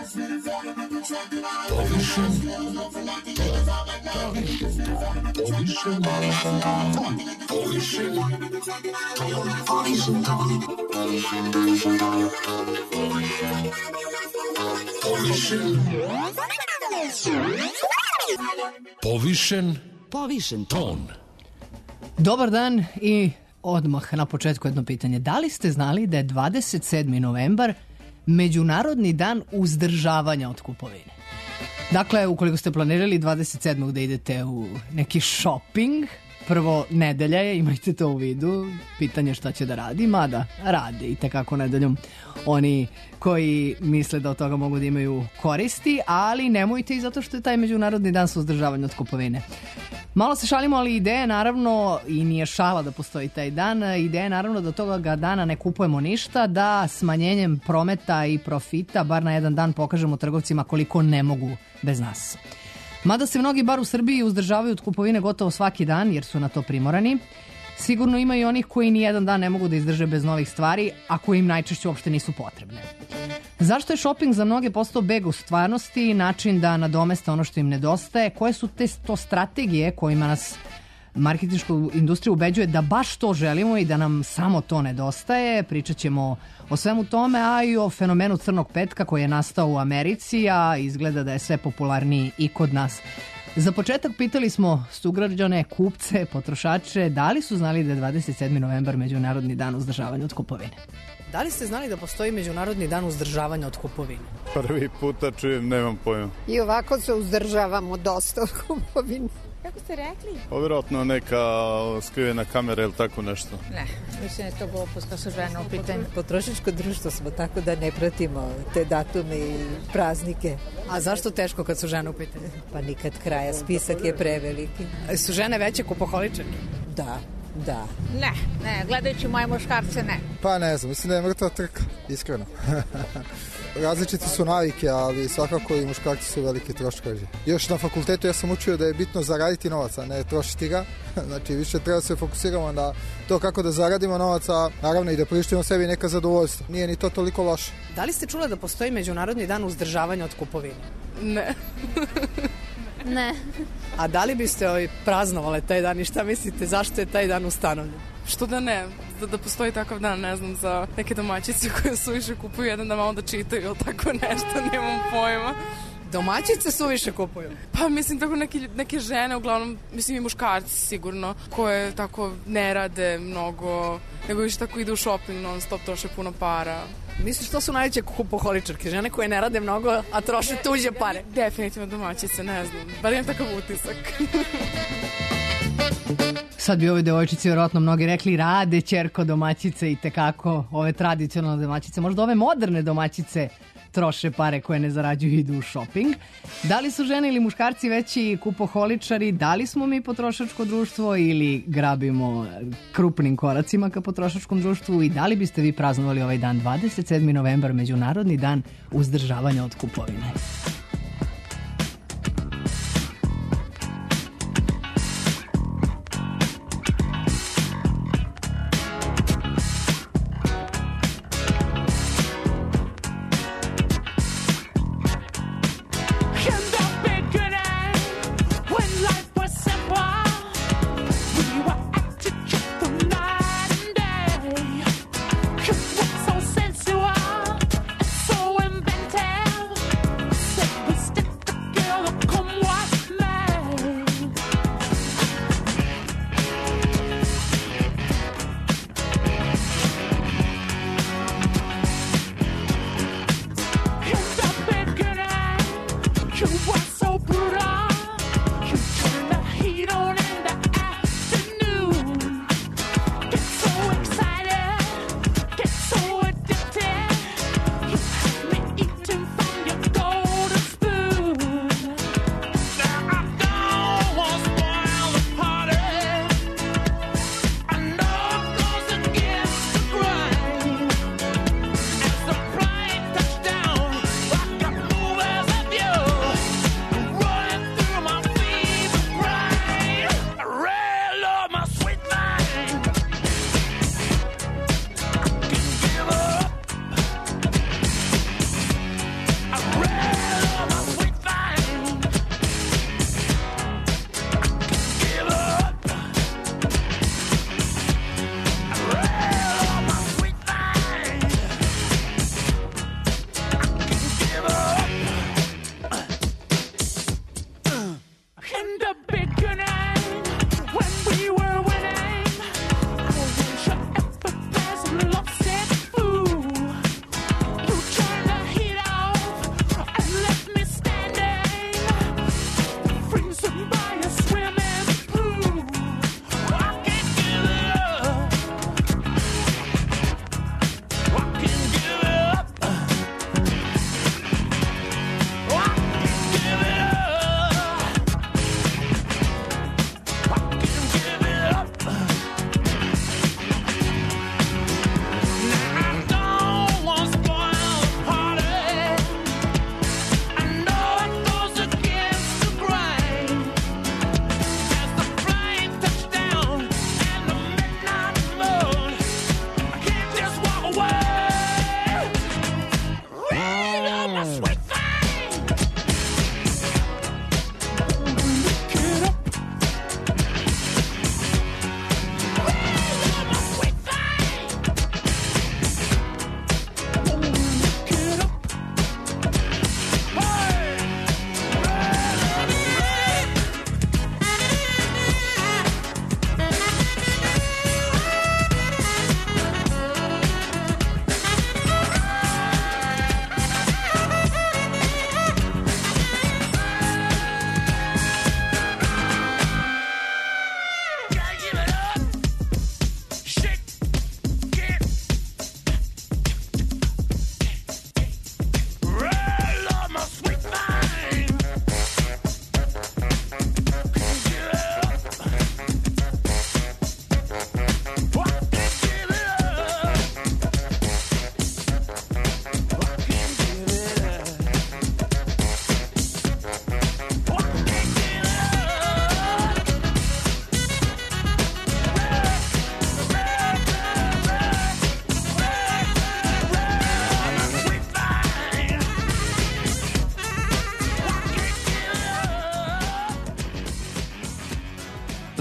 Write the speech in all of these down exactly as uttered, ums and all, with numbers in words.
Povišen Povišen ton. Dobar dan i odmah na početku jedno pitanje. Da li ste znali da je dvadeset sedmi novembar Međunarodni dan uzdržavanja od kupovine? Dakle, ukoliko ste planirali dvadeset sedmog da idete u neki shopping, prvo nedelja je, imajte to u vidu, pitanje šta će da radi, mada radi i tekako nedeljom oni koji misle da od toga mogu da imaju koristi, ali nemojte i zato što je taj Međunarodni dan suzdržavanja od kupovine. Malo se šalimo, ali ideja naravno, i nije šala da postoji taj dan, ideja naravno da toga dana ne kupujemo ništa, da smanjenjem prometa i profita bar na jedan dan pokažemo trgovcima koliko ne mogu bez nas. Mada se mnogi bar u Srbiji uzdržavaju od kupovine gotovo svaki dan jer su na to primorani, sigurno ima i onih koji ni jedan dan ne mogu da izdrže bez novih stvari, a koji im najčešće uopšte nisu potrebne. Zašto je shopping za mnoge postao beg u stvarnosti, način da nadomeste ono što im nedostaje, koje su te to strategije kojima nas marketinška industrija ubeđuje da baš to želimo i da nam samo to nedostaje. Pričat ćemo o svemu tome, a i o fenomenu crnog petka koji je nastao u Americi, a izgleda da je sve popularniji i kod nas. Za početak pitali smo sugrađane, kupce, potrošače, da li su znali da je dvadeset sedmi novembar Međunarodni dan uzdržavanja od kupovine? Da li ste znali da postoji Međunarodni dan uzdržavanja od kupovine? Prvi puta čujem, nemam pojma. I ovako se uzdržavamo dosta od kupovine. Kako ste rekli? Vjerojatno neka skrivena kamera ili tako nešto. Ne, mislim da je to glupost kad su žene u pitanju. Potrošačko društvo smo, tako da ne pratimo te datume i praznike. A zašto teško kad su žene u pitanju? Pa nikad kraja, spisak je preveliki. Su žene veće kupoholičarke? Da. Da. Ne, ne, gledajući moje muškarce, ne. Pa ne znam, mislim da je mrtva trka, iskreno. Različite su navike, ali svakako i muškarci su veliki troškari. Još na fakultetu ja sam učio da je bitno zaraditi novac, a ne trošiti ga. Znači više treba se fokusiramo na to kako da zaradimo novac, a naravno i da prištimo sebi neka zadovoljstva. Nije ni to toliko loše. Da li ste čule da postoji Međunarodni dan uzdržavanja od kupovine? Ne. Ne. A da li biste ovaj praznovale taj dan i šta mislite zašto je taj dan ustanovljen? Što da ne, da, da postoji takav dan, ne znam, za neke domaćice koje suviše kupuju jedan da malo da čitaju ili tako nešto, nemam pojma. Domaćice suviše kupuju? Pa mislim tako neke, neke žene, uglavnom, mislim i muškarci sigurno, koje tako ne rade mnogo, nego više tako ide u shopping non stop, troše puno para. Misliš što su najveće kupoholičarke? Žene koje ne rade mnogo, a troše tuđe pare? Definitivno domaćice, ne znam. Bar imam takav utisak. Sad bi ovoj devojčici vjerojatno mnogi rekli rade ćerko domaćice i tekako ove tradicionalne domaćice. Možda ove moderne domaćice troše pare koje ne zarađuju i idu u shopping. Da li su žene ili muškarci veći kupoholičari? Da li smo mi potrošačko društvo ili grabimo krupnim koracima ka potrošačkom društvu? I da li biste vi praznovali ovaj dan dvadeset sedmi novembar Međunarodni dan uzdržavanja od kupovine? So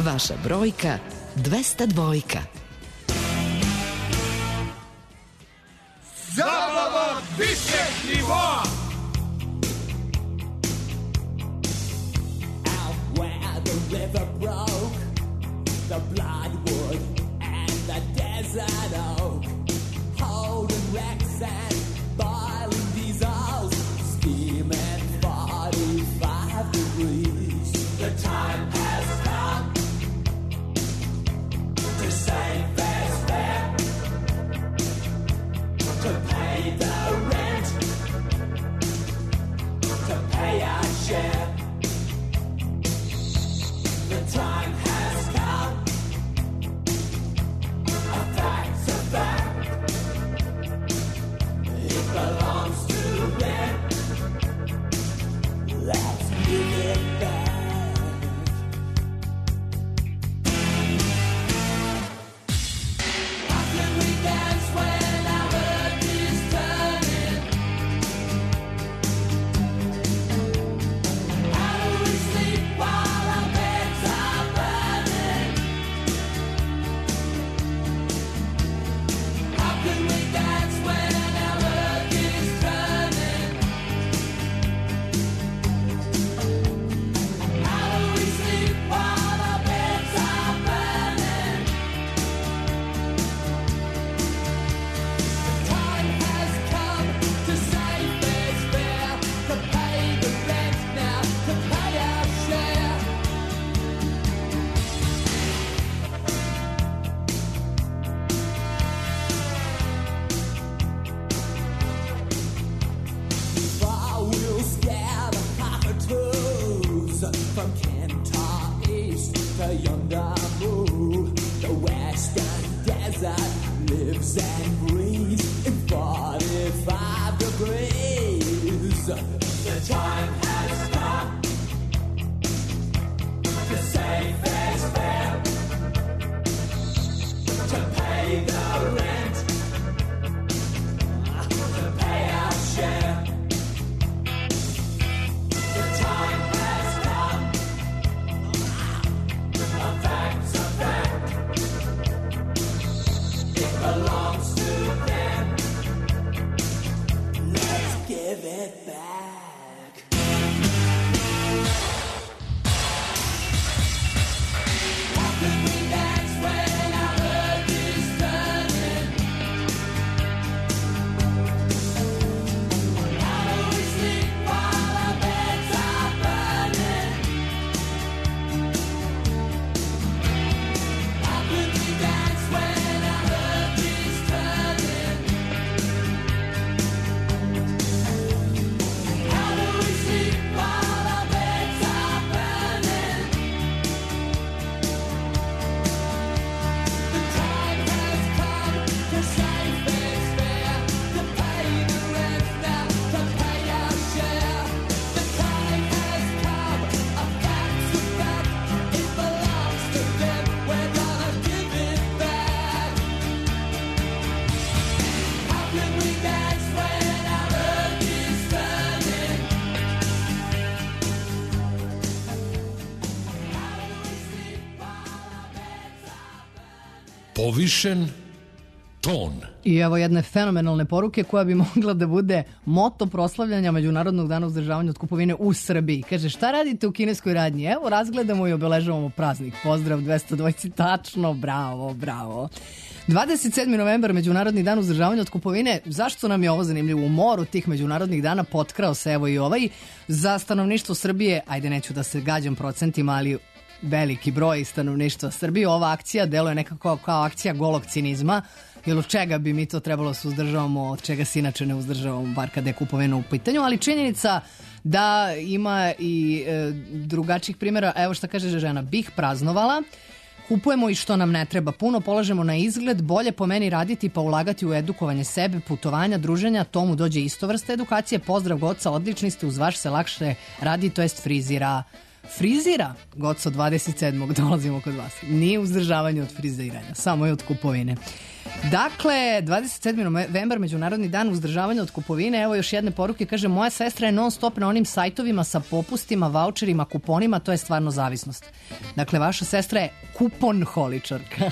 Vaša brojka dvesta dvojka. Zabava višeg nivoa. Out where the river broke, the bloodwood and the desert oak, holding wrecks and boiling diesels, steaming forty-five degrees. The time has come to save fair's fair, to pay the rent, to pay our share. The time has come, a fact's a fact, it belongs to them, let's give it back. How can we dance when our earth is turning? How do we sleep while our beds are burning? How can we dance when our earth is turning? How do we sleep while our beds are burning? The time has come to save fair's fair, to pay the rent now, to pay our share. Far we'll scare the cockatoos from Kentar East to Yondamu. The western desert lives and breathes in forty-five degrees. The time has come to save fair's fair, to pay the rent, to pay our share. The time has come, a fact's a fact, it belongs to them, let's give it back. How can we dance when our earth is turning? How do we sleep while our beds are burning? How can we dance when our earth is turning? How do we sleep while our beds are burning? The time has come to save fair's fair, to pay the rent now, to pay our share. The time has come, a fact's a fact, it belongs to them, we're gonna give it back. How can we dance when our earth is turning? How do we sleep while our beds are burning? Povišen ton. I evo jedne fenomenalne poruke koja bi mogla da bude moto proslavljanja Međunarodnog dana uzdržavanja od kupovine u Srbiji. Kaže, šta radite u kineskoj radnji? Evo, razgledamo i obeležavamo praznik. Pozdrav dvesta dvojci, tačno, bravo, bravo. dvadeset sedmi novembar, Međunarodni dan uzdržavanja od kupovine. Zašto nam je ovo zanimljivo? U moru tih međunarodnih dana potkrao se evo i ovaj. Za stanovništvo Srbije, ajde neću da se gađam procentima, ali veliki broj stanovništva Srbije. Ova akcija deluje nekako kao akcija golog cinizma, jer od čega bi mi to trebalo se uzdržavamo, od čega se inače ne uzdržavamo, bar kada je kupovina u pitanju, ali činjenica da ima i e, drugačijih primjera. Evo šta kaže žena, bih praznovala, kupujemo i što nam ne treba, puno polažemo na izgled, bolje po meni raditi pa ulagati u edukovanje sebe, putovanja, druženja, tomu dođe isto vrsta edukacije. Pozdrav Goca, odlični ste, uz vaš se lakše radi, to jest frizira. Frizira, Goco, dvadeset sedmog dolazimo kod vas. Nije uzdržavanje od friziranja, samo je od kupovine. Dakle, dvadeset sedmi novembar, Međunarodni dan uzdržavanja od kupovine. Evo još jedne poruke, kaže, moja sestra je non stop na onim sajtovima sa popustima, vaučerima, kuponima, to je stvarno zavisnost. Dakle, vaša sestra je kuponholičarka.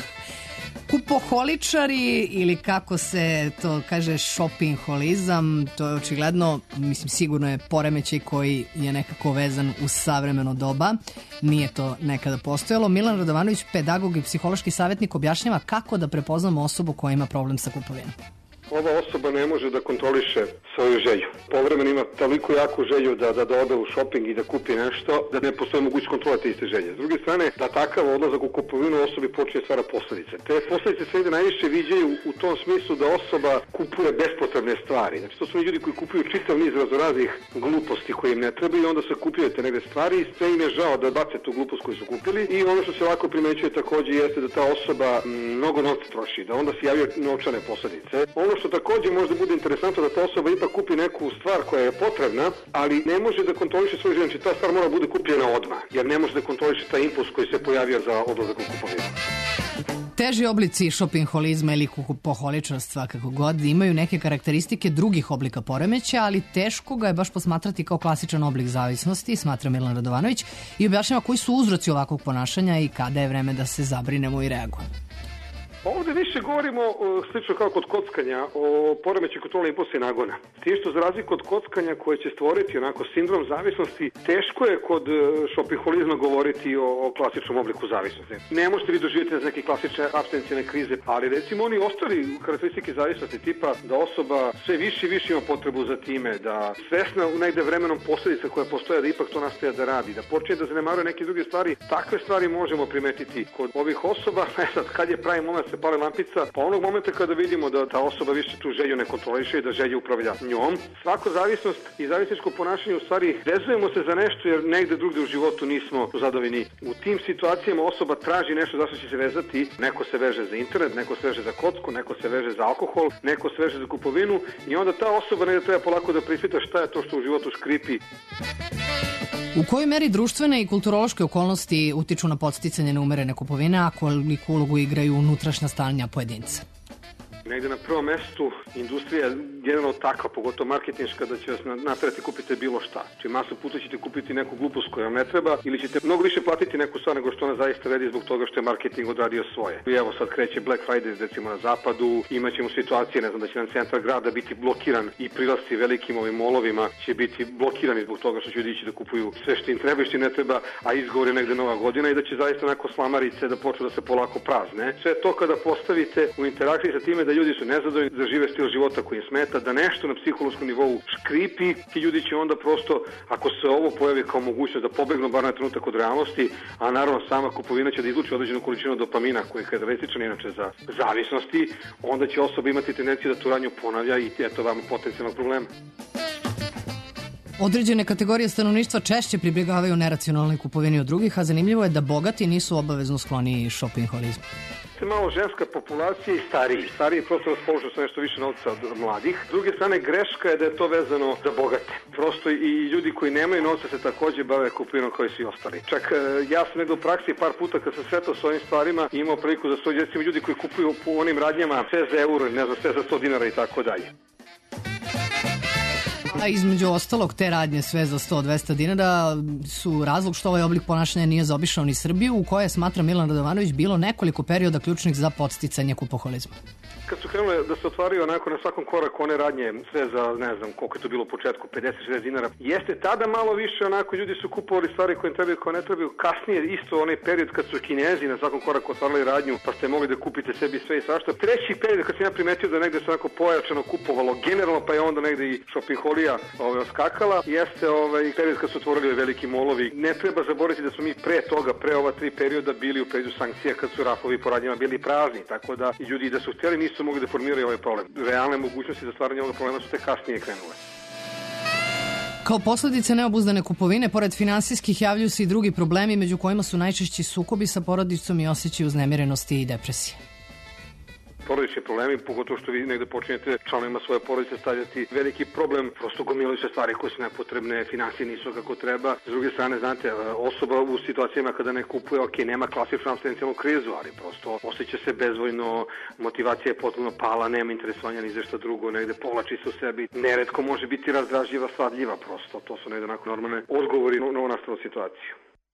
Kupoholičari ili kako se to kaže shoppingholizam, to je očigledno, mislim sigurno je poremećaj koji je nekako vezan u savremeno doba, nije to nekada postojalo. Milan Radovanović, pedagog i psihološki savjetnik, objašnjava kako da prepoznamo osobu koja ima problem sa kupovinom. Ova osoba ne može da kontroliše svoju želju. Povremeno ima toliko jaku želju da, da, da ode u shopping i da kupi nešto, da ne postoji mogućnost kontrola te iste želje. S druge strane, da takav odlazak u kupovinu osobi počne stvara posledice. Te posledice se ide najviše viđaju u tom smislu da osoba kupuje bespotrebne stvari. Znači, to su ljudi koji kupuju čitav niz raznoraznih gluposti koje im ne treba i onda se kupuju te neke stvari i sve im je žao da bace tu glupost koju su kupili. I ono što se lako primećuje takođe jeste da ta osoba mnogo novca troši, da onda se javljaju novčane posledice. Ono što takođe možda bude interesantno da ta osoba ipak kupi neku stvar koja je potrebna, ali ne može da kontroliše svoju želju, znači ta stvar mora bude kupljena odmah, jer ne može da kontroliše taj impuls koji se pojavio za odlazak u kupovinu. Teži oblici šopingholizma ili kupoholičarstva, kako god, imaju neke karakteristike drugih oblika poremeća, ali teško ga je baš posmatrati kao klasičan oblik zavisnosti, smatra Milan Radovanović, i objašnjava koji su uzroci ovakvog ponašanja i kada je vreme da se zabrinemo i reagujemo. Ovde više govorimo, slično kao kod kockanja, o poremećaju kontrole impulsa i nagona. S tim što za razliku od kockanja koje će stvoriti onako sindrom zavisnosti, teško je kod šopingholizma govoriti o, o klasičnom obliku zavisnosti. Ne možete vi doživjeti za neke klasične apstinencijne krize, ali recimo oni ostali karakteristike zavisnosti tipa da osoba sve više i više ima potrebu za time, da svesna u negde vremenom posledica koja postoje da ipak to nastaje da radi, da počne da zanemaruje neke druge stvari, takve stvari možemo primetiti kod ovih osoba. E sad, kad je pravi moment se pali lampica, pa onog momenta kada vidimo da ta osoba više tu želju ne kontroliše i da želja upravlja njom. Svako zavisnost i zavisničko ponašanje u stvari vezujemo se za nešto jer negde drugde u životu nismo zadovoljni. U tim situacijama osoba traži nešto za što će se vezati. Neko se veže za internet, neko se veže za kocku, neko se veže za alkohol, neko se veže za kupovinu i onda ta osoba negde treba polako da prispita šta je to što u životu škripi. U kojoj meri društvene i kulturološke okolnosti utiču na podsticanje neumerene kupovine, a koliku ulogu igraju unutrašnja stanja pojedinca? Negde na prvom mestu industrija je generalno takva, pogotovo marketinška, da će vas naterati kupite bilo šta. Či masu puta ćete kupiti neku glupost koja vam ne treba ili ćete mnogo više platiti neku stvar nego što ona zaista vredi zbog toga što je marketing odradio svoje. I evo sad kreće Black Friday recimo na zapadu, imaćemo situacije, ne znam, da će nam centar grada biti blokiran i prilasci velikim ovim molovima će biti blokirani zbog toga što će ljudi ići da kupuju sve što im treba i što im ne treba, a izgovor je negde nova godina i da će zaista onako slamarice da počnu da se polako prazne. Sve to kada postavite u interakciji sa time da ljudi su nezadovoljni, da žive stil života koji im smeta, da nešto na psihološkom nivou škripi, ti ljudi će onda prosto, ako se ovo pojavi kao mogućnost da pobegnu bar na trenutak od realnosti, a naravno sama kupovina će da izluči određenu količinu dopamina koji je karakterističan inače za zavisnosti, onda će osoba imati tendenciju da tu radnju ponavlja i eto vam potencijalnog problema. Određene kategorije stanovništva češće pribjegavaju neracionalnoj kupovini od drugih, a zanimljivo je da bogati nisu obavezno skloni šopingholizmu. Malo ženska populacija i stariji. Stariji prosto raspoložu sa nešto više novca od mladih. S druge strane, greška je da je to vezano za bogate. Prosto i ljudi koji nemaju novca se takođe bave kupovinom kao i svi ostali. Čak ja sam negdje u praksi par puta kad sam sretao s ovim stvarima imao priliku da su recimo ljudi koji kupuju po onim radnjama sve za euro, ne znam, sve za sto dinara i tako dalje. A između ostalog, te radnje sve za sto do dvesta dinara su razlog što ovaj oblik ponašanja nije zaobišao ni Srbiju, u kojoj je, smatra Milan Radovanović, bilo nekoliko perioda ključnih za podsticanje kupoholizma. Kad su krenule da se otvaraju onako na svakom koraku one radnje sve za, ne znam, koliko je to bilo u početku, pedeset šezdeset dinara, jeste tada malo više onako ljudi su kupovali stvari koje im trebaju, koje ne trebaju. Kasnije isto onaj period kad su Kinezi na svakom koraku otvarali radnju, pa ste mogli da kupite sebi sve i svašta. Treći period kad sam ja primetio da negde se onako pojačano kupovalo generalno, pa je onda negde i šopingholija ovaj, oskakala, jeste ovaj period kad su otvorili veliki molovi. Ne treba zaboraviti da smo mi pre toga, pre ova tri perioda bili u periodu sankcija kad su rafovi po radnjama bili prazni, tako da ljudi da su htjeli nisu mogli da formiraju ovaj problem. Realne mogućnosti za stvaranje ovog problema su te kasnije krenule. Kao posledice neobuzdane kupovine, pored finansijskih, javljaju se i drugi problemi, među kojima su najčešći sukobi sa porodicom i osjećaj uznemirenosti i depresije. porodični problemi, pogotovo što vi negde počinjete članovima svoje porodice stavljati veliki problem, prosto gomilaju se stvari koje su nepotrebne, finansije nisu kako treba. S druge strane, znate, osoba u situacijama kada ne kupuje, ok, nema klasičnu apstinencijalnu krizu, ali prosto osjeća se bezvoljno, motivacija je potpuno pala, nema interesovanja ni za šta drugo, negde povlači se u sebi, neretko može biti razdražljiva, svadljiva, prosto, to su negde onako normalne odgovori na novonastalu situaciju.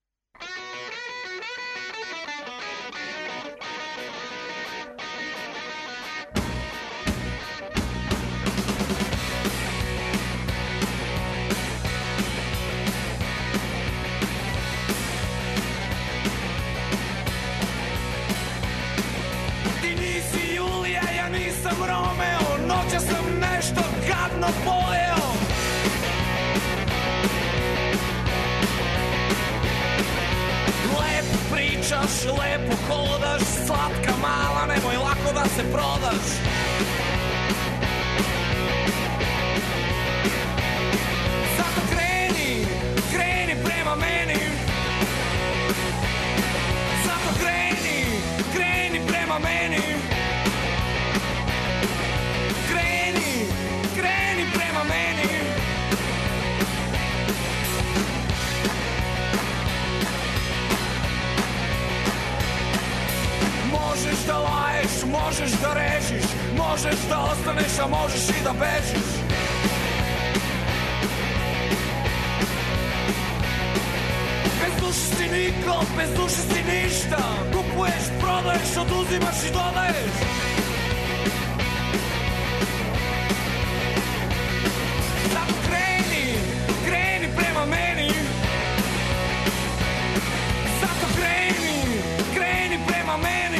Sam Romeo, noća sam nešto gadno pojeo. Lepo pričaš, lepo hodaš, slatka mala, nemoj lako da se prodaš. Zato kreni, kreni prema meni. Zato kreni, kreni prema meni. Kreni, kreni prema meni. Možeš da laješ, možeš da režiš, možeš da ostaneš, a možeš i da bežiš. Bez duše si niko, bez duše si ništa. Kupuješ, prodaješ, oduzimaš i dodaješ. Kreni prema meni. Zato kreni, kreni prema meni.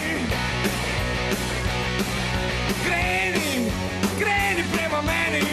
Kreni, kreni prema meni.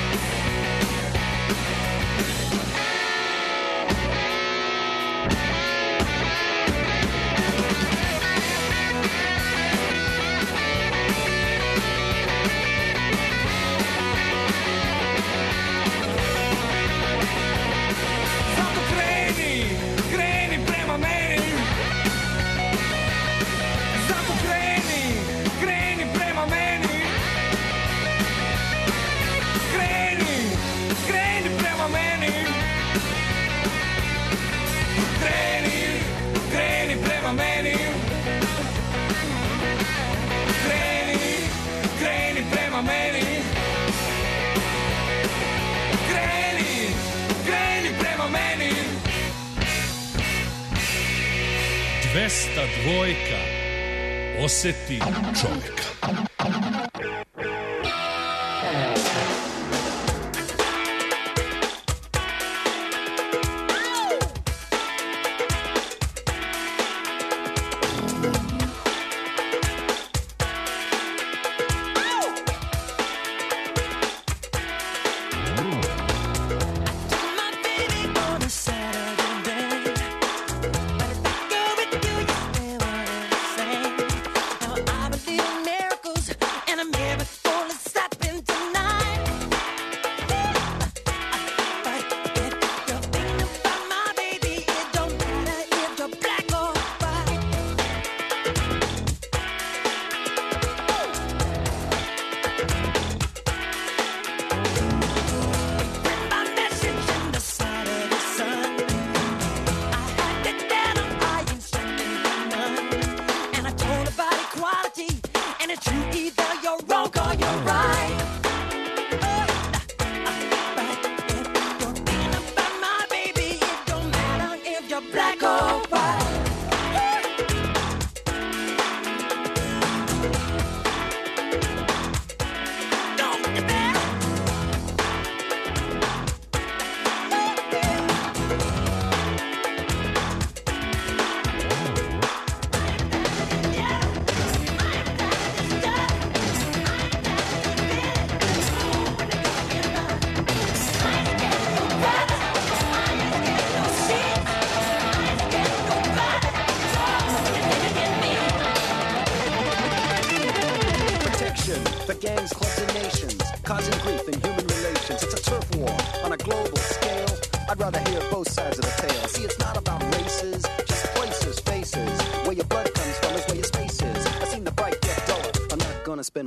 dvesta dvojka. Oseti čovjeka.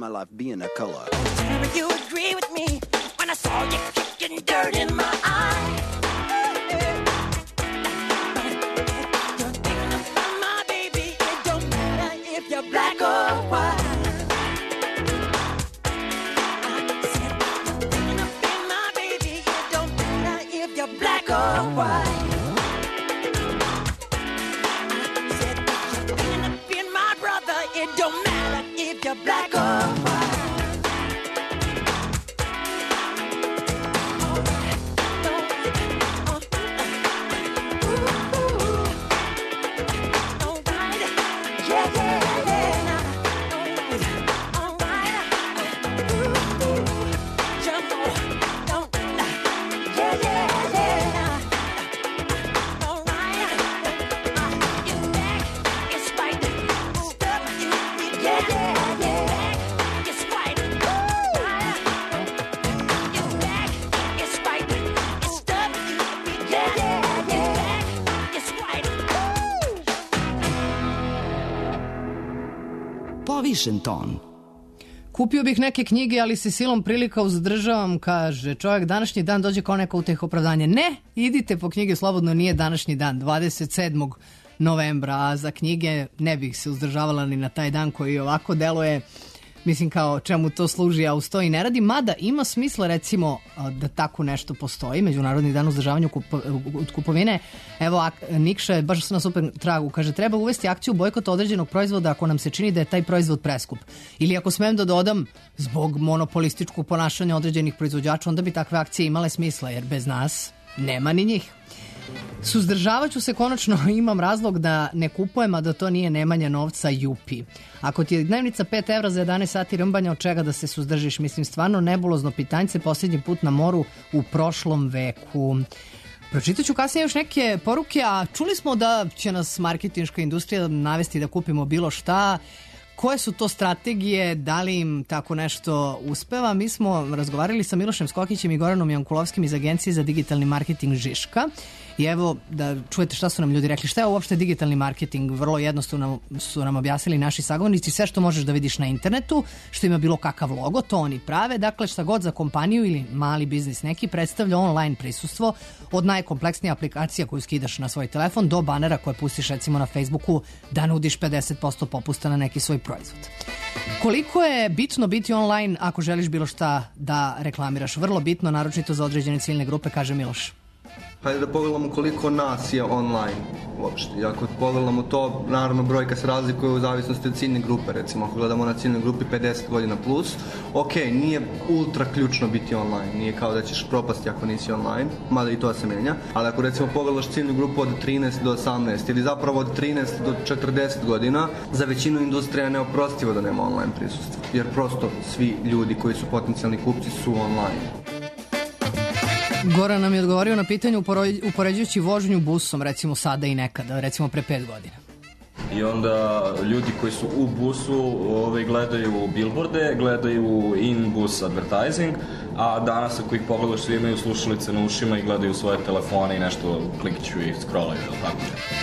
my life being a color. Will you agree with me when I saw you kicking dirt in my eye? You're thinking about my baby. It don't matter if you're black or white. I said you're thinking about my baby. It don't matter if you're black or white. I said you're thinking of being my brother. It don't matter if you're black or white. Povišen ton. Kupio bih neke knjige, ali se silom prilika uzdržavam, kaže čovjek, današnji dan dođe kao neko uteh opravdanje. Ne, idite po knjige slobodno, nije današnji dan, dvadeset sedmog novembra, a za knjige ne bih se uzdržavala ni na taj dan koji ovako deluje, mislim kao čemu to služi, a uz to i ne radi, mada ima smisla recimo da tako nešto postoji, Međunarodni dan uzdržavanja od kupovine. Evo, Nikša je baš na super tragu, kaže treba uvesti akciju bojkota određenog proizvoda ako nam se čini da je taj proizvod preskup. Ili ako smem da dodam, zbog monopolističkog ponašanja određenih proizvođača, onda bi takve akcije imale smisla, jer bez nas nema ni njih. Suzdržavat ću se, konačno imam razlog da ne kupujem, a da to nije nemanja novca, jupi. Ako ti je dnevnica pet evra za jedanaest sati rmbanja, od čega da se suzdržiš? Mislim, stvarno nebulozno pitanjce, posljednji put na moru u prošlom veku. Pročitat ću kasnije još neke poruke, a čuli smo da će nas marketinška industrija navesti da kupimo bilo šta. Koje su to strategije, da li im tako nešto uspeva? Mi smo razgovarali sa Milošem Skokićem i Goranom Jankulovskim iz Agencije za digitalni marketing Žiška. I evo da čujete šta su nam ljudi rekli. Šta je uopšte digitalni marketing? Vrlo jednostavno su nam objasnili naši sagovornici. Sve što možeš da vidiš na internetu, što ima bilo kakav logo, to oni prave. Dakle, šta god za kompaniju ili mali biznis neki predstavlja online prisustvo, od najkompleksnije aplikacija koju skidaš na svoj telefon do banera koje pustiš recimo na Facebooku da nudiš pedeset posto popusta na neki svoj proizvod. Koliko je bitno biti online ako želiš bilo šta da reklamiraš? Vrlo bitno, naročito za određene ciljne grupe, kaže Miloš. Hajde da pogledamo koliko nas je online uopšte. I ako pogledamo to, naravno brojka se razlikuje u zavisnosti od ciljne grupe. Recimo, ako gledamo na ciljnoj grupi pedeset godina plus, ok, nije ultra ključno biti online. Nije kao da ćeš propasti ako nisi online, mada i to se menja. Ali ako recimo pogledaš ciljnu grupu od trinaest do osamnaest ili zapravo od trinaest do četrdeset godina, za većinu industrija je neoprostivo da nema online prisustva. Jer prosto svi ljudi koji su potencijalni kupci su online. Goran nam je odgovorio na pitanje upoređujući vožnju busom, recimo sada i nekada, recimo pre pet godina. I onda ljudi koji su u busu ove, gledaju billboarde, gledaju in-bus advertising, a danas ako ih pogledaš svi imaju slušalice na ušima i gledaju svoje telefone i nešto klikću i scrollaju, tako.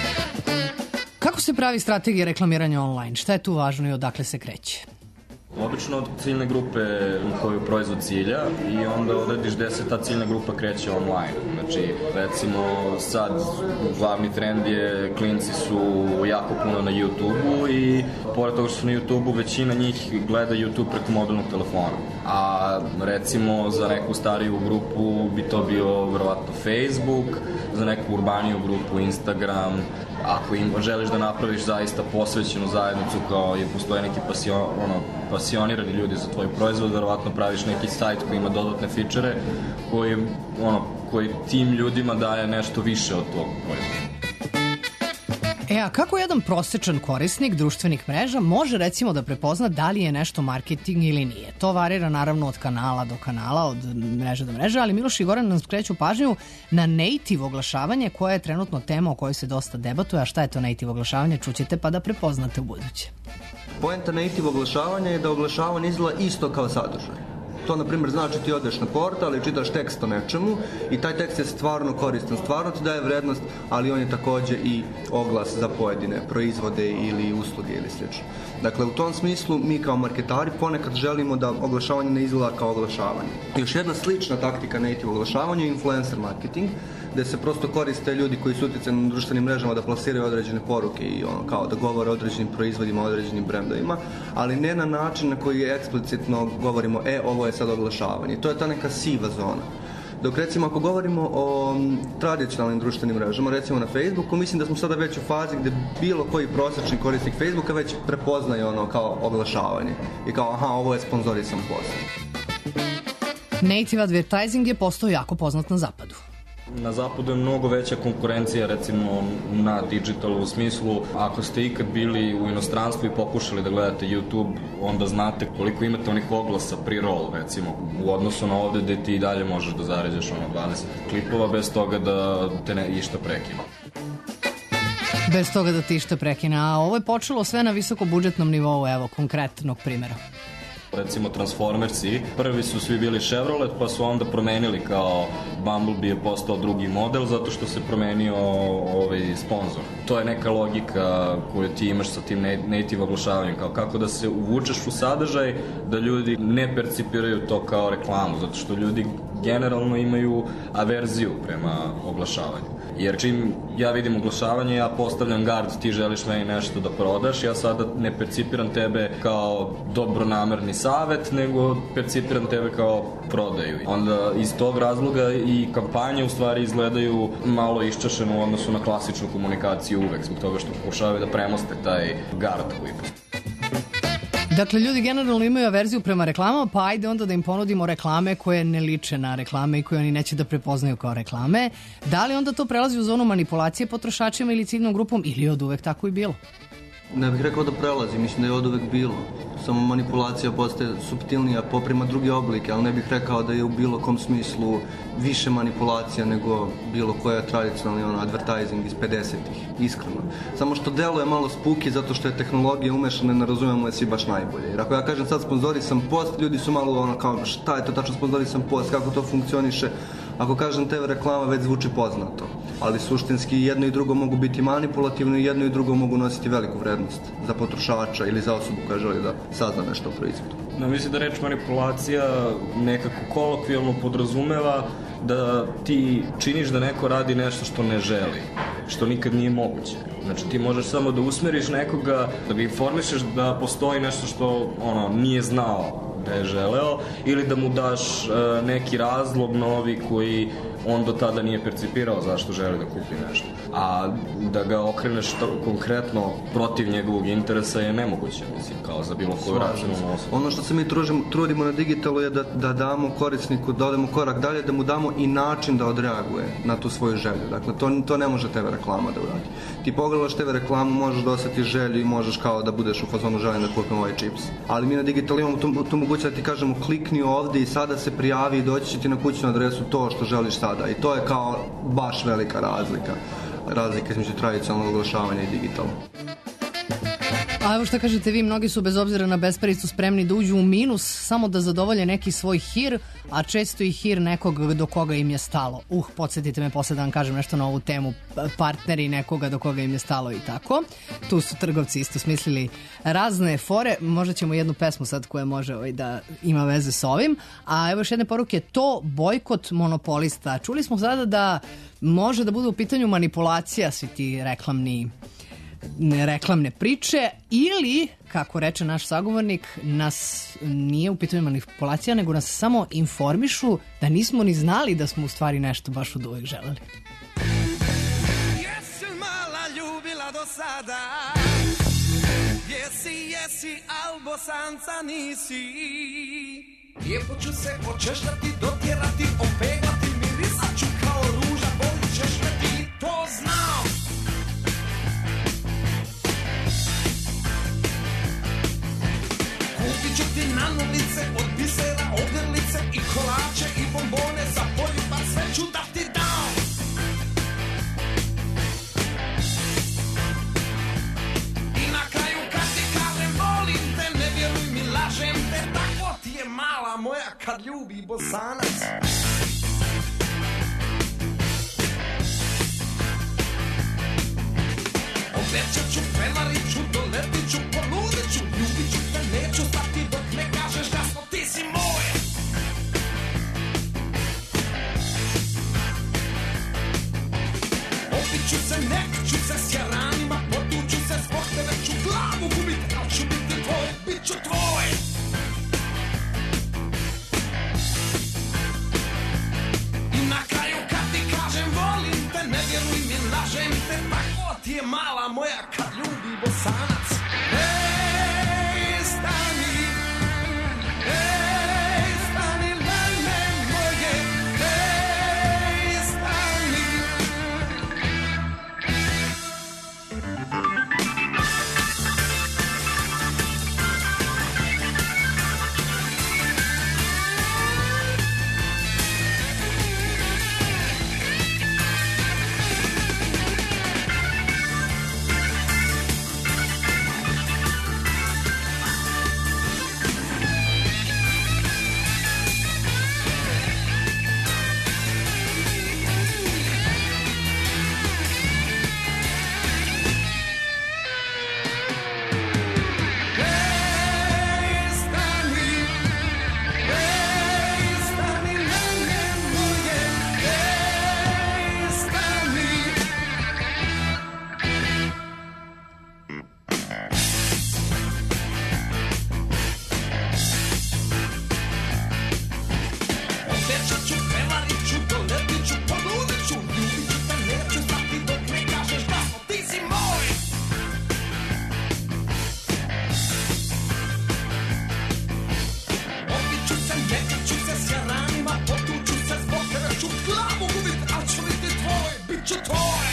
Kako se pravi strategija reklamiranja online? Šta je tu važno i odakle se kreće? Obično od ciljne grupe u koju proizvod cilja i onda odrediš gde se ta ciljna grupa kreće online. Znači, recimo sad glavni trend je klinci su jako puno na YouTube-u i pored toga što su na YouTube-u većina njih gleda YouTube preko mobilnog telefona. A recimo za neku stariju grupu bi to bio verovatno Facebook, za neku urbaniju grupu Instagram. Ako im želiš da napraviš zaista posvećenu zajednicu kao je postoje neki pasion, ono, pasionirani ljudi za tvoj proizvod, verovatno praviš neki sajt koji ima dodatne fičere koji, ono, koji tim ljudima daje nešto više od tog proizvoda. E, a kako jedan prosječan korisnik društvenih mreža može recimo da prepozna da li je nešto marketing ili nije? To varira naravno od kanala do kanala, od mreže do mreže, ali Miloš i Goran nam skreću pažnju na native oglašavanje koje je trenutno tema o kojoj se dosta debatuje. A šta je to native oglašavanje? Čućete pa da prepoznate u buduće. Poenta native oglašavanja je da oglašavanje izgleda isto kao sadržaj. To, na primjer, znači ti odeš na portal i čitaš tekst o nečemu i taj tekst je stvarno koristan, stvarno ti daje vrednost, ali on je također i oglas za pojedine proizvode ili usluge ili slično. Dakle, u tom smislu mi kao marketari ponekad želimo da oglašavanje ne izgleda kao oglašavanje. Još jedna slična taktika native oglašavanja je influencer marketing, gdje se prosto koriste ljudi koji su utjecani na društvenim mrežama da plasiraju određene poruke i ono, kao da govore o određenim proizvodima, o određenim brendovima, ali ne na način na koji je eksplicitno govorimo, e, ovo je sad oglašavanje. To je ta neka siva zona. Dok recimo ako govorimo o tradicionalnim društvenim mrežama, recimo na Facebooku, mislim da smo sada već u fazi gdje bilo koji prosječni korisnik Facebooka već prepoznaje ono kao oglašavanje i kao aha, ovo je sponzorisan post. Native advertising je postao jako poznat na zapadu. Na zapadu je mnogo veća konkurencija, recimo na digitalu, u smislu ako ste ikad bili u inostranstvu i pokušali da gledate YouTube, onda znate koliko imate onih oglasa pre-roll, recimo, u odnosu na ovde gde ti i dalje možeš da zaređaš ono dvadeset klipova bez toga da te ne išta prekine. Bez toga da ti išta prekine, a ovo je počelo sve na visokobudžetnom nivou, evo, konkretnog primjera. Recimo Transformersi, prvi su svi bili Chevrolet, pa su onda promenili kao Bumblebee je postao drugi model zato što se promenio ovaj sponsor. To je neka logika koju ti imaš sa tim native oglašavanjem, kao kako da se uvučeš u sadržaj da ljudi ne percipiraju to kao reklamu, zato što ljudi generalno imaju averziju prema oglašavanju. Jer čim ja vidim oglašavanje, ja postavljam gard, ti želiš meni nešto da prodaš, ja sada ne percipiram tebe kao dobronamerni savet, nego percipiram tebe kao prodaju. Onda iz tog razloga i kampanje u stvari izgledaju malo iščašeno u odnosu na klasičnu komunikaciju uvek, zbog toga što pokušavaju da premoste taj gard koji postoji. Dakle, ljudi generalno imaju averziju prema reklamama, pa ajde onda da im ponudimo reklame koje ne liče na reklame i koje oni neće da prepoznaju kao reklame. Da li onda to prelazi u zonu manipulacije potrošačima ili ciljnom grupom ili je od uvek tako i bilo? Ne bih rekao da prelazi, mislim da je od uvek bilo. Samo manipulacija postaje suptilnija, poprima druge oblike, ali ne bih rekao da je u bilo kom smislu više manipulacija nego bilo koja tradicionalni ono, advertising iz pedesetih, iskreno. Samo što deluje malo spuki zato što je tehnologija umešana i ne razumemo je svi baš najbolje. Jer ako ja kažem sad sponzorisan post, ljudi su malo ono kao šta je to tačno sponzorisan post, kako to funkcioniše. Ako kažem te V reklama već zvuči poznato, ali suštinski jedno i drugo mogu biti manipulativno i jedno i drugo mogu nositi veliku vrednost za potrošača ili za osobu koja želi da sazna nešto o proizvodu. No, mislim da reč manipulacija nekako kolokvijalno podrazumeva da ti činiš da neko radi nešto što ne želi, što nikad nije moguće. Znači ti možeš samo da usmeriš nekoga, da ga informišeš da postoji nešto što ono nije znao da je želeo ili da mu daš uh, neki razlog novi koji on do tada nije percipirao zašto želi da kupi nešto. A da ga okreneš to, konkretno protiv njegovog interesa je nemoguće, mislim, kao za bilo koju racionalnu osobu. Ono što se mi tružimo, trudimo na digitalu je da, da damo korisniku, da odemo korak dalje, da mu damo i način da odreaguje na tu svoju želju. Dakle, to, to ne može te ve reklama da uradi. Ti pogledaš te ve reklamu, možeš da osjetiš želju i možeš kao da budeš u fazonu željen da kupim ovaj čips. Ali mi na digitalu imamo tu, tu mogućnost da ti kažemo klikni ovdje i sada se prijavi i doći će ti na kućnu adresu to što želiš sada. I to je kao baš velika razlika. Razlika između tradicionalnog oglašavanja i digitalnog. A evo što kažete vi, mnogi su bez obzira na besparicu spremni da uđu u minus samo da zadovolje neki svoj hir, a često i hir nekog do koga im je stalo. Uh, podsjetite me posle da vam kažem nešto na ovu temu, partneri nekoga do koga im je stalo i tako. Tu su trgovci isto smislili razne fore, možda ćemo jednu pesmu sad koja može ovaj, da ima veze s ovim. A evo još jedne poruke, to bojkot monopolista. Čuli smo sada da može da bude u pitanju manipulacija svi ti reklamni reklamne priče ili, kako reče naš sagovornik, nas nije u pitanju manipulacija, nego nas samo informišu da nismo ni znali da smo u stvari nešto baš od uvek želeli. Jesi mala ljubila do sada, jesi, jesi, al bosanca nisi. Lijepo ću se počešljati, dotjerati, opegati, mirisat ću kao ruža, volit ćeš me, ti to znao. Kupit ću ti nanulice od bisera, ogrlice i kolače i bombone za poljubac, sve ću da ti dam. I na kraju kad ti kažem volim te, ne vjeruj mi, lažem te, tako ti je mala moja kad Bosanac. Obećat ću, prevarit ću, doletit ću, poludit ću, ljubit ću te, neću stati dok ne kažeš jasno ti si moj. Opit ću se, neću se s jaranima, potuću se, zbog tebe ću glavu gubit, al ću biti tvoj, bit ću tvoj. I na kraju kad ti kažem volim te, ne vjeruj mi, lažem te, tako ti je mala moja kad ljubi Bosanac. Ej, stani, ej, stani, lane moje, ej, stani. Obećat ću, prevarit ću, doletit ću, poludit ću, ljubit ću te, neću stati dok ne kažeš glasno ti si moj. Opit ću se, nekat ću se s jaranima, potuću se, zbog tebe ću glavu gubit, al ću biti tvoj, bit ću tvoj.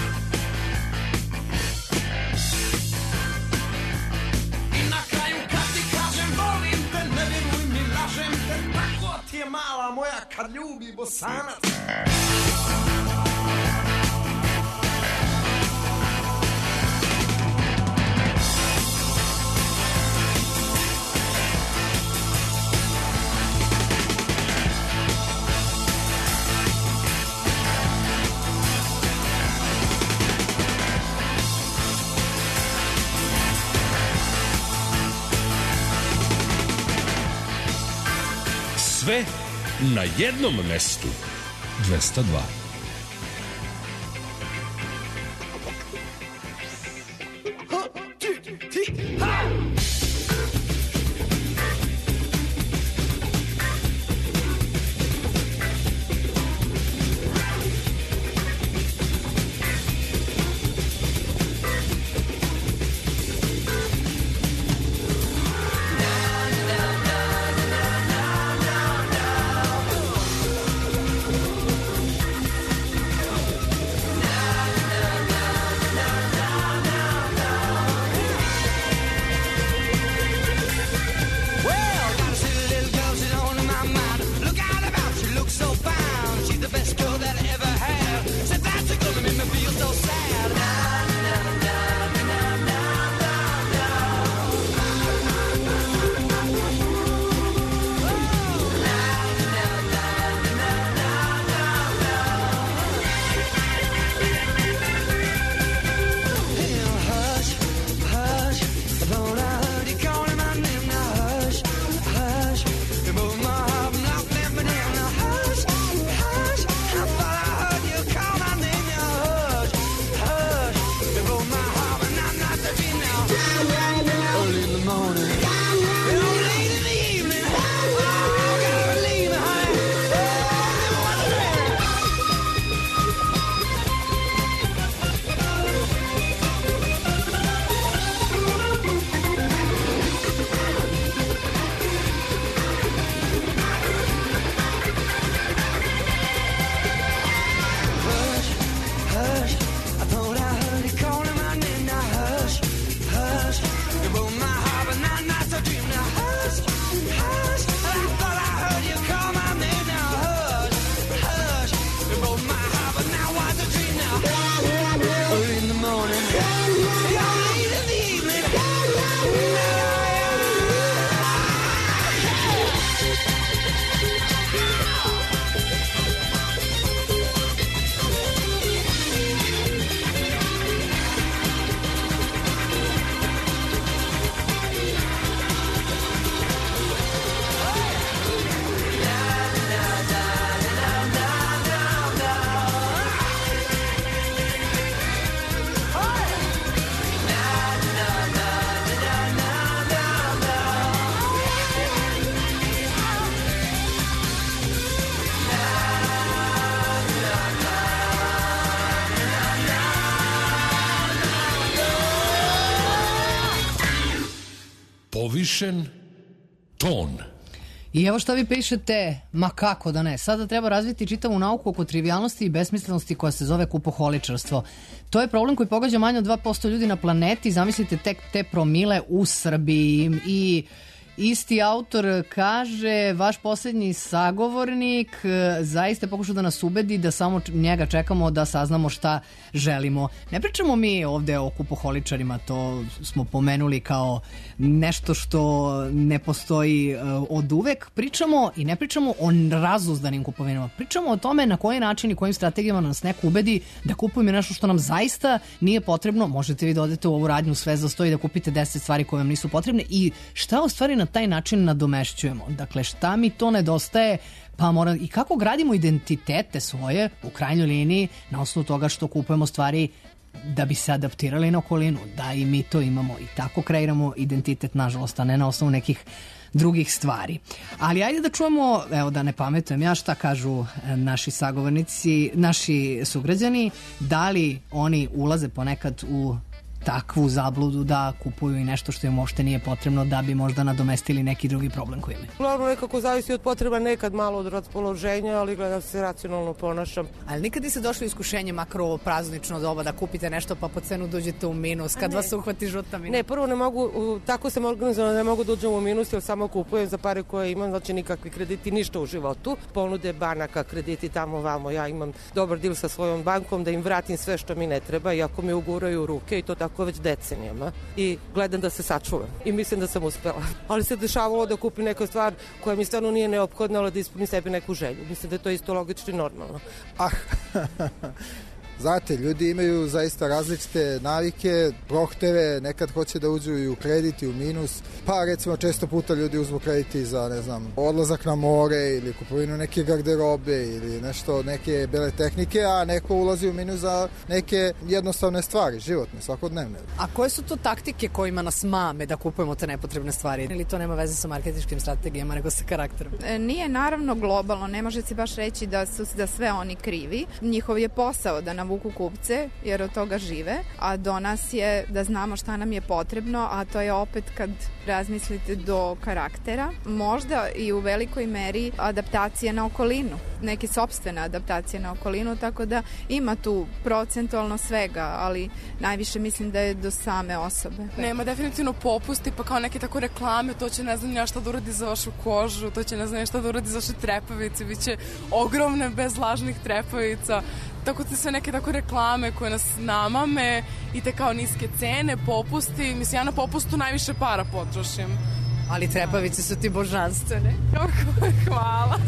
I na kraju kad ti kažem volim te, ne vjeruj mi, lažem te, tako ti je mala moja kad ljubi Bosanac. Sve na jednom mestu. dvesta dva. Na Povišen ton. I evo šta vi pišete, ma kako da ne. Sada treba razviti čitavu nauku oko trivijalnosti i besmislenosti koja se zove kupoholičarstvo. To je problem koji pogađa manje od dva posto ljudi na planeti. Zamislite tek te promile u Srbiji. I isti autor kaže, vaš posljednji sagovornik zaista je pokušao da nas ubedi da samo njega čekamo da saznamo šta želimo. Ne pričamo mi ovde o kupoholičarima, to smo pomenuli kao nešto što ne postoji od uvek. Pričamo i ne pričamo o razuzdanim kupovinama. Pričamo o tome na koji način i kojim strategijama nas neko ubedi da kupujemo nešto što nam zaista nije potrebno. Možete vi da odete u ovu radnju sve za sto i da kupite deset stvari koje vam nisu potrebne i šta u stvari na taj način nadomešćujemo. Dakle, šta mi to nedostaje, pa mora, i kako gradimo identitete svoje u krajnjoj liniji na osnovu toga što kupujemo stvari da bi se adaptirali na okolinu, da i mi to imamo i tako kreiramo identitet, nažalost, a ne na osnovu nekih drugih stvari. Ali ajde da čujemo, evo da ne pametujem ja, šta kažu naši sagovornici, naši sugrađani, da li oni ulaze ponekad u takvu zabludu da kupuju i nešto što im uopšte nije potrebno da bi možda nadomestili neki drugi problem koji imaju. Uglavnom nekako zavisi od potreba, nekad malo od raspoloženja, ali gledam se racionalno ponašam. Ali nikad niste došli u iskušenje makro ovo praznično doba da kupite nešto pa po cenu dođete u minus kad vas uhvati žuta minus? Ne, prvo ne mogu, tako sam organizovala, ne mogu da uđem u minus jer samo kupujem za pare koje imam, znači nikakvi krediti, ništa u životu. Ponude banaka, krediti tamo vamo, ja imam dobar dil sa svojom bankom da im vratim sve što mi ne treba i ako mi uguraju ruke i to tako već decenijama i gledam da se sačuvam i mislim da sam uspela. Ali se dešavalo da kupim neku stvar koja mi stvarno nije neophodna, ali da ispunim sebi neku želju. Mislim da je to isto logično i normalno. Ah, znate, ljudi imaju zaista različite navike, prohteve, nekad hoće da uđu i u kredit i u minus, pa recimo često puta ljudi uzmu krediti za, ne znam, odlazak na more ili kupovinu neke garderobe ili nešto, neke bele tehnike, a neko ulazi u minus za neke jednostavne stvari, životne, svakodnevne. A koje su to taktike kojima nas mame da kupujemo te nepotrebne stvari? Ili to nema veze sa marketinškim strategijama, nego sa karakterom? E, nije naravno globalno, ne može se baš reći da su da sve oni krivi. Njihov je posao da nam vuku kupce, jer od toga žive, a do nas je da znamo šta nam je potrebno, a to je opet kad razmislite do karaktera, možda i u velikoj meri adaptacija na okolinu, neke sopstvene adaptacije na okolinu, tako da ima tu procentualno svega, ali najviše mislim da je do same osobe. Nema definitivno popusti, pa kao neke tako reklame, to će ne znam ja šta da uradi za vašu kožu, to će ne znam ja šta da uradi za vaše trepavice, bit će ogromne bez lažnih trepavica. Tako te sve neke tako reklame koje nas namame i te kao niske cene, popusti. Mislim, ja na popustu najviše para potrošim. Ali trepavice su ti božanstvene. Hvala.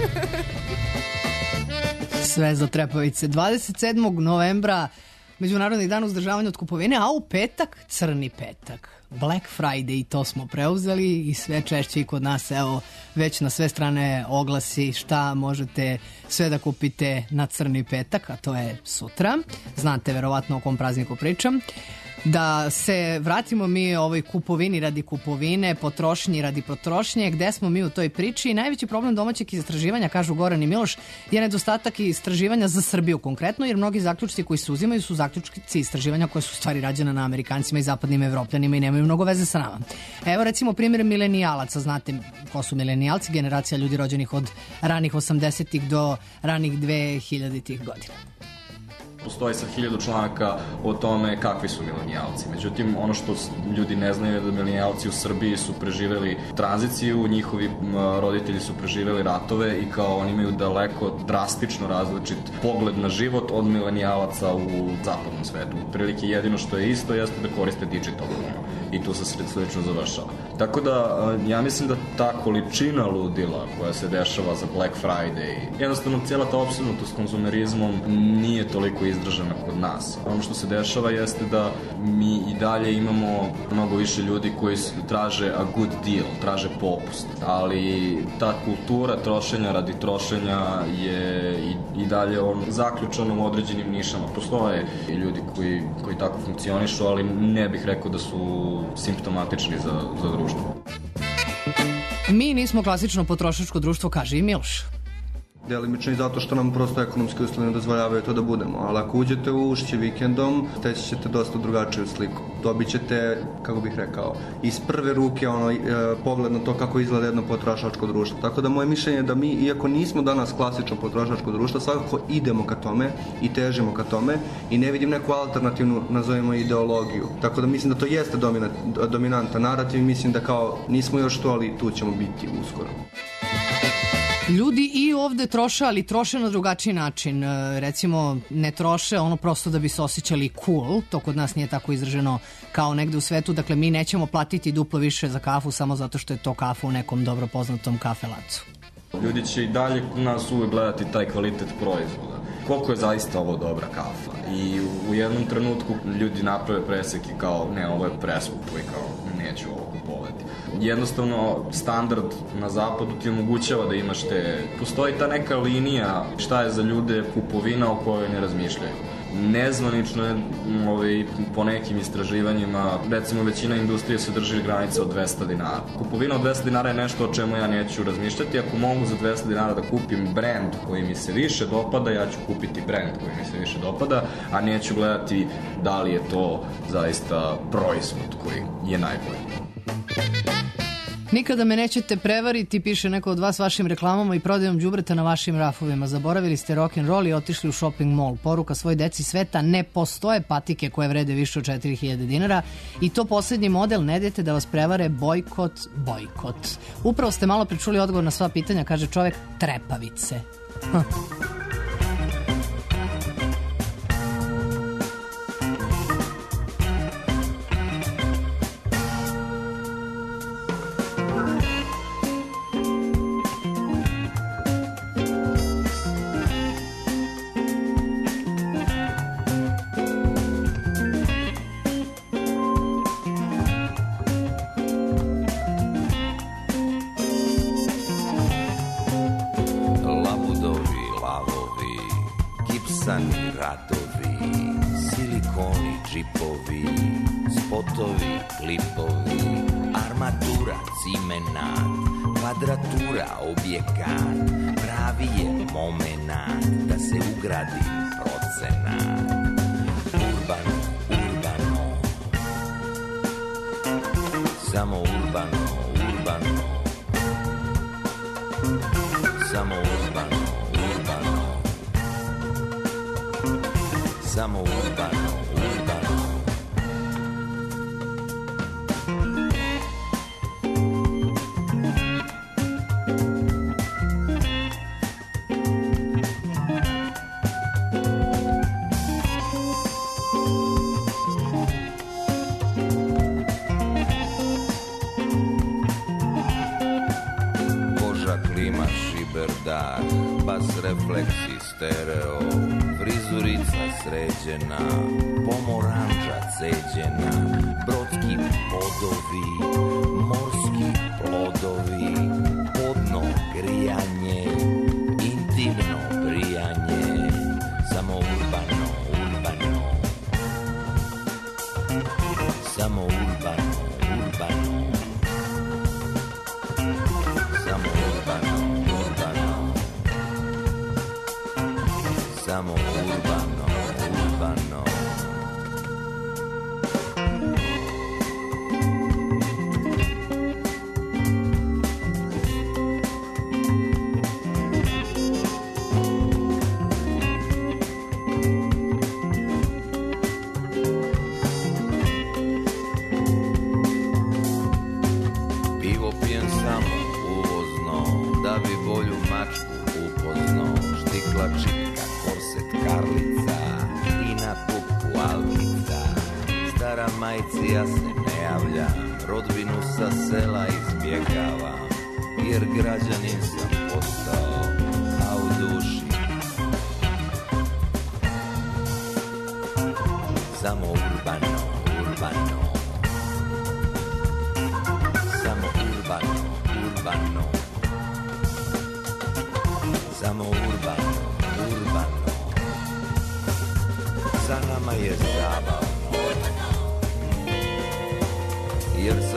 Sve za trepavice. dvadeset sedmog novembra Međunarodni dan uzdržavanja od kupovine, a u petak crni petak. Black Friday, to smo preuzeli i sve češće i kod nas, evo, već na sve strane oglasi šta možete sve da kupite na crni petak, a to je sutra. Znate verovatno o kom prazniku pričam. Da se vratimo mi ovoj kupovini radi kupovine, potrošnji radi potrošnje, gde smo mi u toj priči. Najveći problem domaćeg istraživanja, kažu Goran i Miloš, je nedostatak istraživanja za Srbiju konkretno, jer mnogi zaključci koji se uzimaju su zaključci istraživanja koje su stvari rađene na Amerikancima i zapadnim Evropljanima i nemaju mnogo veze sa nama. Evo recimo primjer milenijalaca, znate ko su milenijalci, generacija ljudi rođenih od ranih osamdesetih do ranih dve hiljaditih godina. Postoji sa hiljadu članaka o tome kakvi su milenijalci. Međutim, ono što ljudi ne znaju je da milenijalci u Srbiji su preživeli tranziciju, njihovi roditelji su preživeli ratove i kao oni imaju daleko drastično različit pogled na život od milenijalaca u zapadnom svetu. Prilike jedino što je isto jeste da koriste digital i tu se slično završava. Tako da, ja mislim da ta količina ludila koja se dešava za Black Friday, jednostavno cijela ta opsednutost konzumerizmom nije toliko izražena kod nas. Ono što se dešava jeste da mi i dalje imamo mnogo više ljudi koji traže a good deal, traže popust, ali ta kultura trošenja radi trošenja je i, i dalje on zaključana u određenim nišama. Postoje i ljudi koji, koji tako funkcionišu, ali ne bih rekao da su simptomatični za, za društvo. Mi nismo klasično potrošačko društvo, kaže i Miloš. delimično i zato što nam prosto ekonomski uslovi ne dozvoljavaju to da budemo, ali ako uđete u Ušće vikendom, steći ćete dosta drugačiju sliku. Dobit ćete, kako bih rekao, iz prve ruke ono, e, pogled na to kako izgleda jedno potrošačko društvo. Tako da moje mišljenje je da mi, iako nismo danas klasično potrošačko društvo, svakako idemo ka tome i težimo ka tome i ne vidim neku alternativnu, nazovimo, ideologiju. Tako da mislim da to jeste domina, dominantan narativ i mislim da kao nismo još to, ali tu ćemo biti uskoro. Ljudi i ovde troše, ali troše na drugačiji način. E, recimo, ne troše ono prosto da bi se osjećali cool, to kod nas nije tako izraženo kao negde u svetu, dakle mi nećemo platiti duplo više za kafu samo zato što je to kafa u nekom dobro poznatom kafe-lancu. Ljudi će i dalje nas uvek gledati taj kvalitet proizvoda. Koliko je zaista ovo dobra kafa. I u jednom trenutku ljudi naprave presek i kao, ne, ovo je preskupo i kao, neću ovo kupovati. Jednostavno, standard na zapadu ti omogućava da imaš te... Postoji ta neka linija šta je za ljude kupovina o kojoj ne razmišljaju. Nezvanično je ovaj, po nekim istraživanjima, recimo većina industrije se drži granice od dvesta dinara. Kupovina od dvesta dinara je nešto o čemu ja neću razmišljati. Ako mogu za dvesta dinara da kupim brend koji mi se više dopada, ja ću kupiti brend koji mi se više dopada, a neću gledati da li je to zaista proizvod koji je najbolji. Nikada me nećete prevariti, piše neko od vas vašim reklamama i prodajom đubreta na vašim rafovima. Zaboravili ste rock'n'roll i otišli u shopping mall. Poruka svoj deci sveta, ne postoje patike koje vrede više od četiri hiljade dinara i to poslednji model, ne dajte da vas prevare, bojkot, bojkot. Upravo ste malo pričuli odgovor na sva pitanja, kaže čovek, trepavice. Hm.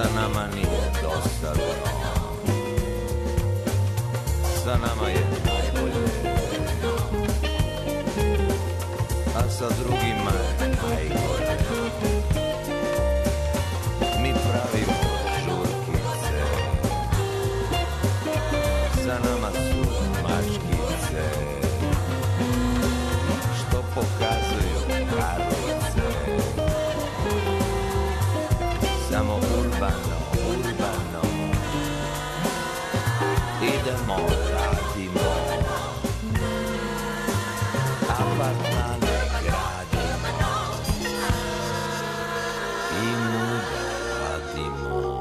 Sa nama je najbolje, a sa drugima je najgore. Mi pravimo žurkice, za nama su mačkice, što pokazuju karlice. Samo urbano, urbano, idemo, radimo, apartmane gradimo i muda vadimo.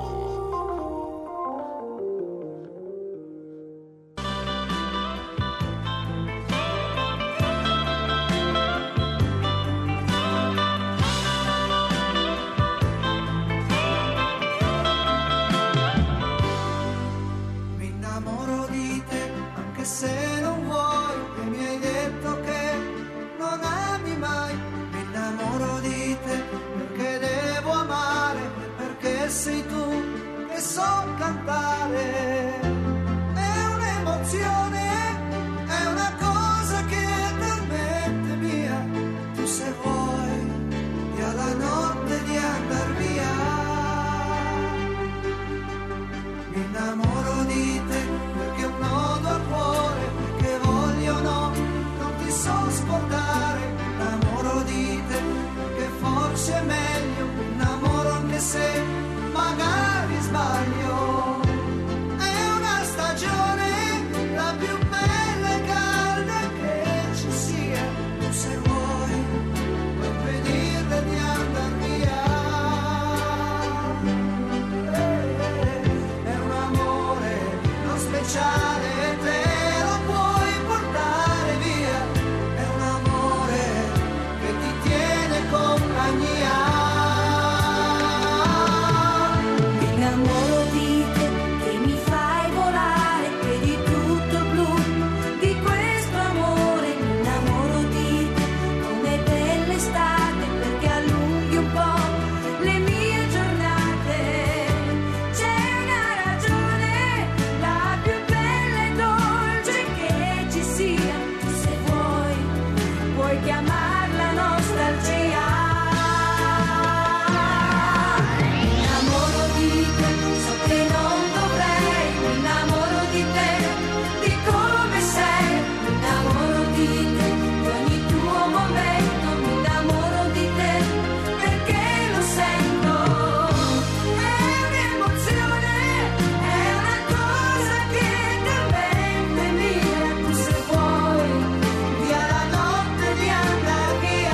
Mi innamoro di te anche se non vuoi e mi hai detto che non ami mai. Mi innamoro di te perché devo amare, perché sei tu che so cantare. È un'emozione, è una cosa che è talmente mia. Tu se vuoi via la notte di andar via. Mi innamoro di te perché un nodo al cuore che voglio no, non ti so scordare. Mi innamoro di te perché forse è meglio. Mi innamoro anche se magari sbaglio. È una stagione la più bella e calda che ci sia. Tu se vuoi puoi impedirle di andar via. È un amore non speciale, te lo puoi portare via. È un amore che ti tiene compagnia. Mi innamoro di te che mi fai volare, vedi tutto blu di questo amore. Mi innamoro di te come bell'estate perché allunghi un po' le mie giornate. C'è una ragione, la più bella e dolce che ci sia. Se vuoi, puoi chiamarla nostalgia. Mi innamoro di te, so che non dovrei. Mi innamoro di te, di come sei. Mi innamoro di te, di ogni tuo momento. Mi innamoro di te, perché lo sento. È un'emozione, è una cosa che è talmente mia. Tu se vuoi, via la notte di andar via.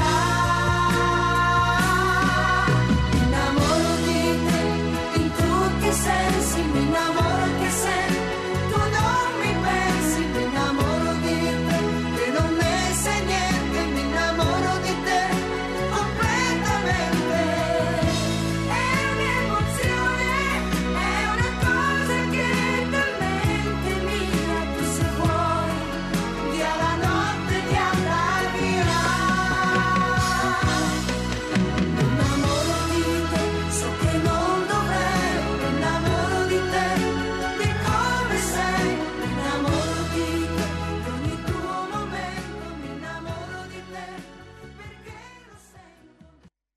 Mi innamoro di te in tutti i sensi. Mi innamoro anche se tu non mi pensi. Mi innamoro di te che non ne sai niente. Mi innamoro di te completamente. È un'emozione, è una cosa che è talmente mia. Tu se vuoi, via la notte di andar via. Mi innamoro di te, so che non dovrei. Mi innamoro di te, di come sei. Mi innamoro di te, di ogni tuo momento. Mi innamoro di te, perché lo sento.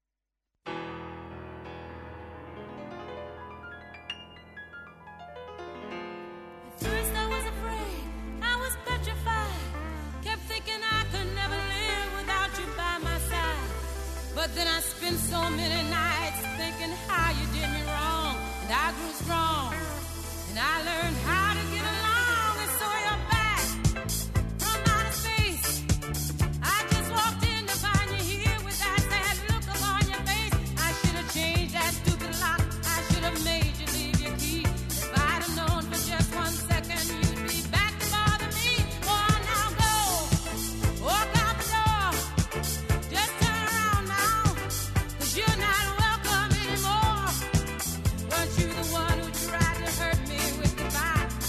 At first I was afraid, I was petrified. Kept thinking I could never live without you by my side. But then I spent so many nights thinking how you did me wrong. And I grew strong, and I learned how to get along. And so you're back from outer space. I just walked in to find you here with that sad look upon your face. I should have changed that stupid lock. I should have made you leave your key. If I'd have known for just one second you'd be back to bother me. Oh, now go, walk out the door. Just turn around now, 'cause you're not welcome anymore. Weren't you the one who tried to hurt me with goodbye?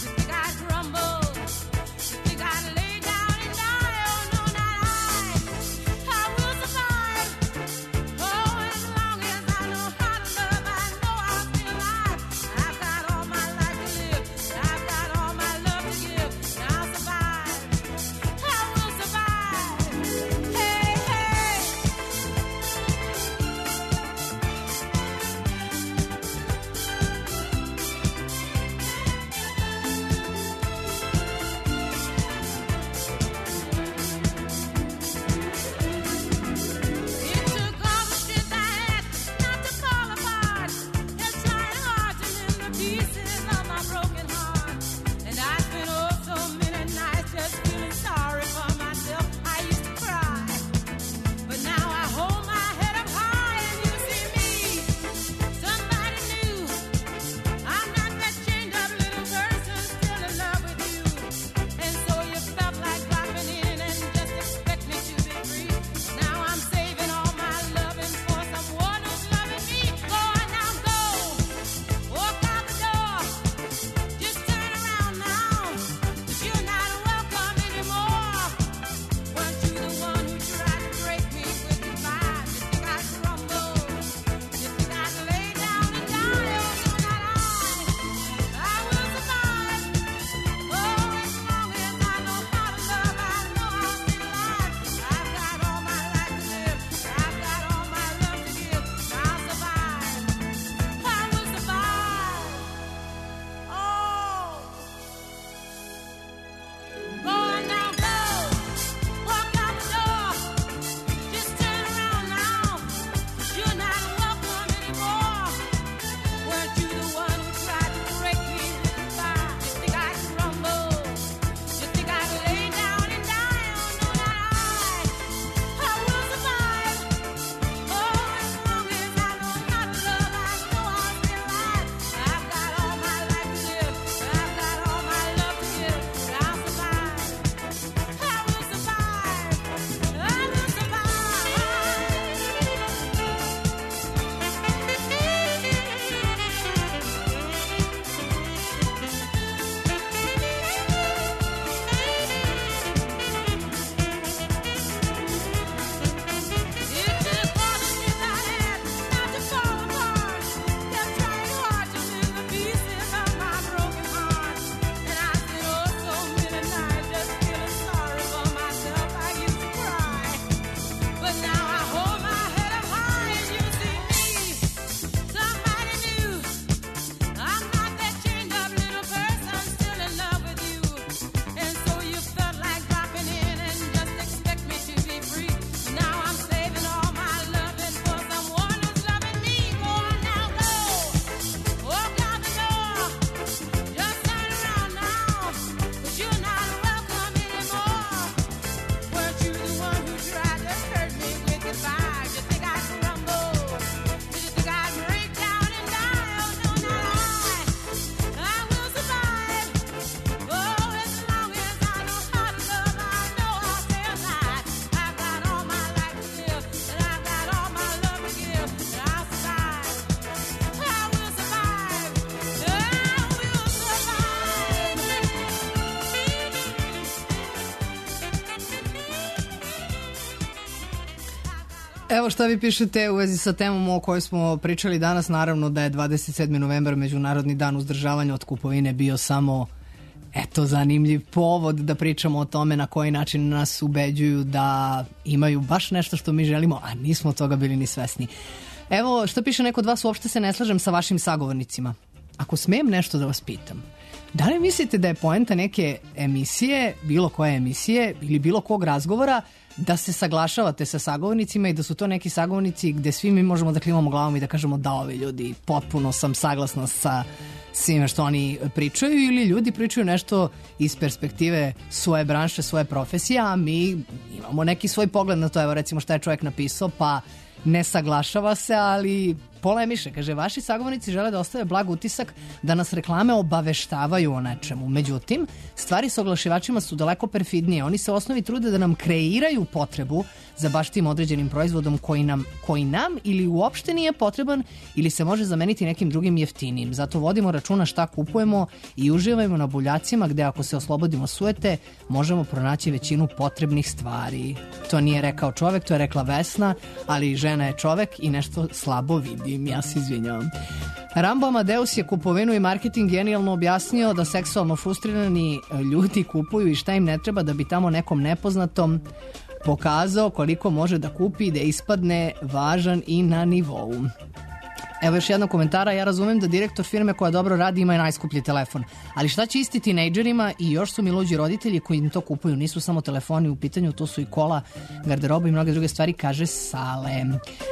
Evo šta vi pišete u vezi sa temom o kojoj smo pričali danas. Naravno da je dvadeset sedmi novembar, Međunarodni dan uzdržavanja od kupovine, bio samo eto zanimljiv povod da pričamo o tome na koji način nas ubeđuju da imaju baš nešto što mi želimo, a nismo toga bili ni svesni. Evo što piše neko od vas: uopšte se ne slažem sa vašim sagovornicima. Ako smem nešto da vas pitam, da li mislite da je poenta neke emisije, bilo koje emisije ili bilo kog razgovora, da se saglašavate sa sagovornicima i da su to neki sagovornici gde svi mi možemo da klimamo glavom i da kažemo da, ovi ljudi, potpuno sam saglasna sa svime što oni pričaju, ili ljudi pričaju nešto iz perspektive svoje branše, svoje profesije, a mi imamo neki svoj pogled na to. Evo recimo šta je čovjek napisao, pa ne saglašava se, ali polemiše. Kaže, vaši sagovornici žele da ostave blag utisak da nas reklame obaveštavaju o nečemu. Međutim, stvari sa oglašivačima su daleko perfidnije. Oni se u osnovi trude da nam kreiraju potrebu za baš tim određenim proizvodom koji nam, koji nam ili uopšte nije potreban ili se može zameniti nekim drugim jeftinijim. Zato vodimo računa šta kupujemo i uživajmo na buljacima gde ako se oslobodimo sujete možemo pronaći većinu potrebnih stvari. To nije rekao čovek, to je rekla Vesna, ali žena je čovek i nešto slabo vidi. Ja se izvinjavam. Rambo Amadeus je kupovinu i marketing genijalno objasnio da seksualno frustrirani ljudi kupuju i šta im ne treba da bi tamo nekom nepoznatom pokazao koliko može da kupi i da ispadne važan i na nivou. Evo još jednog komentara: ja razumem da direktor firme koja dobro radi ima i najskuplji telefon, ali šta će isti tinejdžerima i još su mi luđi roditelji koji im to kupuju? Nisu samo telefoni u pitanju, to su i kola, garderoba i mnoge druge stvari, kaže Sale.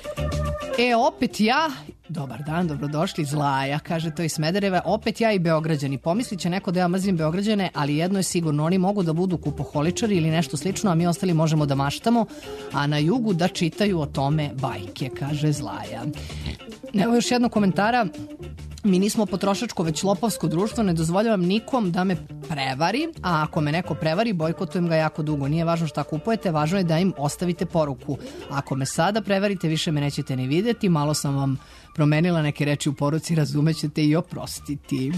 E, opet ja, dobar dan, dobrodošli, Zlaja, kaže to iz Smedereva, opet ja i Beograđani. Pomislit će neko da ja mrzim Beograđane, ali jedno je sigurno, oni mogu da budu kupoholičari ili nešto slično, a mi ostali možemo da maštamo, a na jugu da čitaju o tome bajke, kaže Zlaja. Evo još jednog komentara: mi nismo potrošačko, već lopovsko društvo, ne dozvoljavam nikom da me prevari, a ako me neko prevari, bojkotujem ga jako dugo. Nije važno šta kupujete, važno je da im ostavite poruku. Ako me sada prevarite, više me nećete ni vidjeti, malo sam vam promenila neke reči u poruci, razumećete i oprostiti.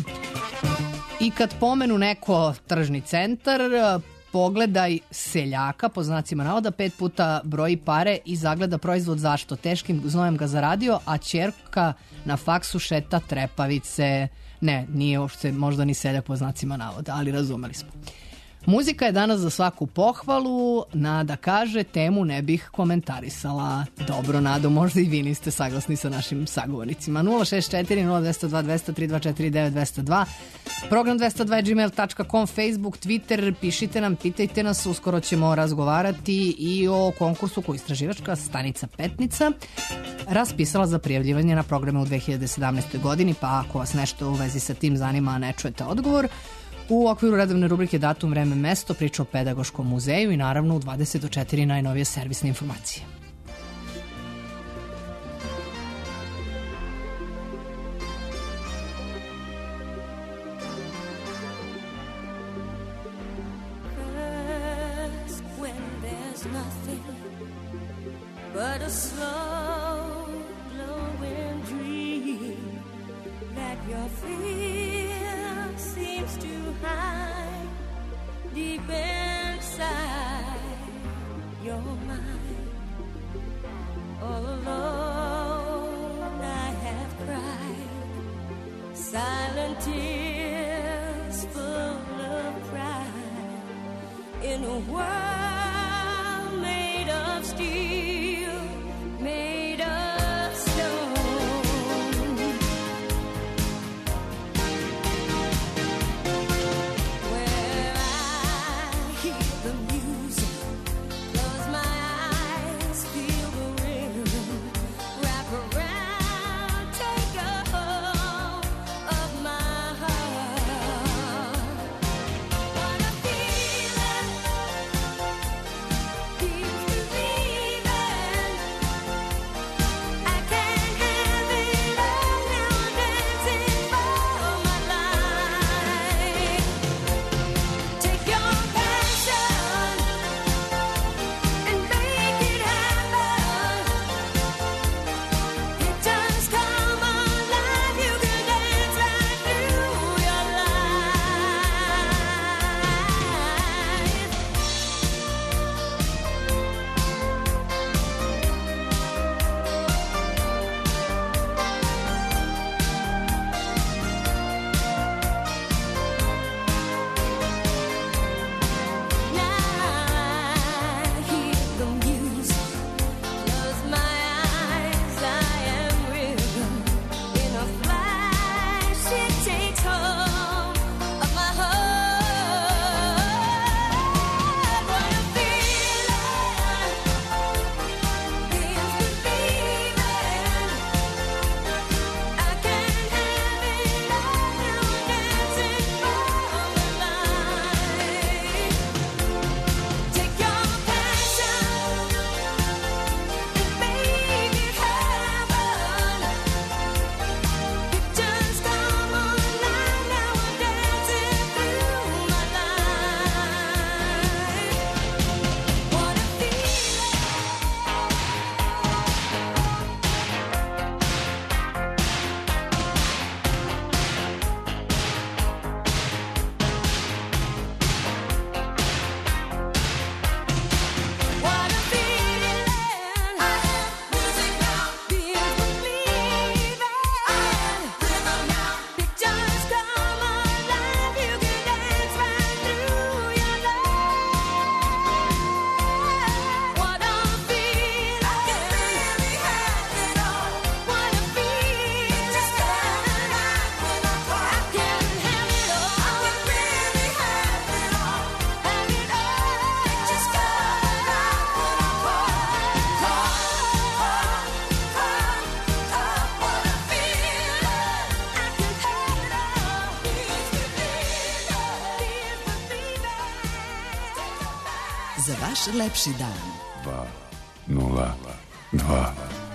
I kad pomenu neko tržni centar, pogledaj seljaka, po znacima navoda, pet puta broji pare i zagleda proizvod. Zašto? Teškim znojem ga zaradio, a ćerka na faksu šeta trepavice. Ne, nije uopšte možda ni seljak po znacima navoda, ali razumeli smo. Muzika je danas za svaku pohvalu. Nada kaže, temu ne bih komentarisala. Dobro, Nado, možda i vi niste saglasni sa našim sagovornicima. nula šest četiri nula dva nula dva dva nula tri dva četiri devet dva nula dva, program dvesta dva gmail tačka com, Facebook, Twitter, pišite nam, pitajte nas, uskoro ćemo razgovarati i o konkursu koji istraživačka stanica Petnica raspisala za prijavljivanje na programe u dve hiljade sedamnaestoj godini, pa ako vas nešto u vezi sa tim zanima, a ne čujete odgovor, u okviru redovne rubrike Datum, vreme, mesto, priča o Pedagoškom muzeju i naravno u dvadeset do četiri najnovije servisne informacije. But a slow glowing dream that your fear seems to hide deep inside your mind. All alone I have cried silent tears full of pride in a world made of steel, made of stone. Where I hear the music, close my eyes, feel the rhythm, wrap around, take a hold of my heart. What a feeling, vaš lepši dan. dva nula dva.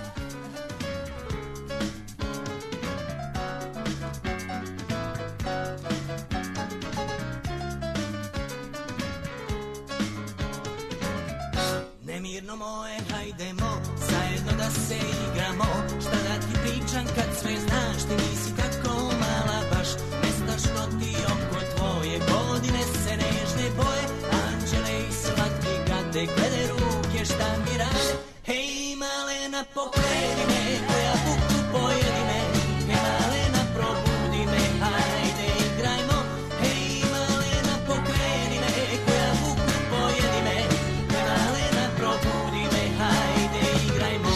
Nemirno moje, hajdemo, zajedno da se igramo. Šta da ti pričam kad sve znaš, ti nisi tako mala baš. Nestašno ti oko tvoje godine se nežne boje. Anđele i slatki gade, glede ruke šta mi rade. Hej malena, pokreni me, koja buku pojedi me. Hej malena, probudi me, hajde igrajmo. Hej malena, pokreni me, koja buku pojedi me. Hej malena, probudi me, hajde igrajmo.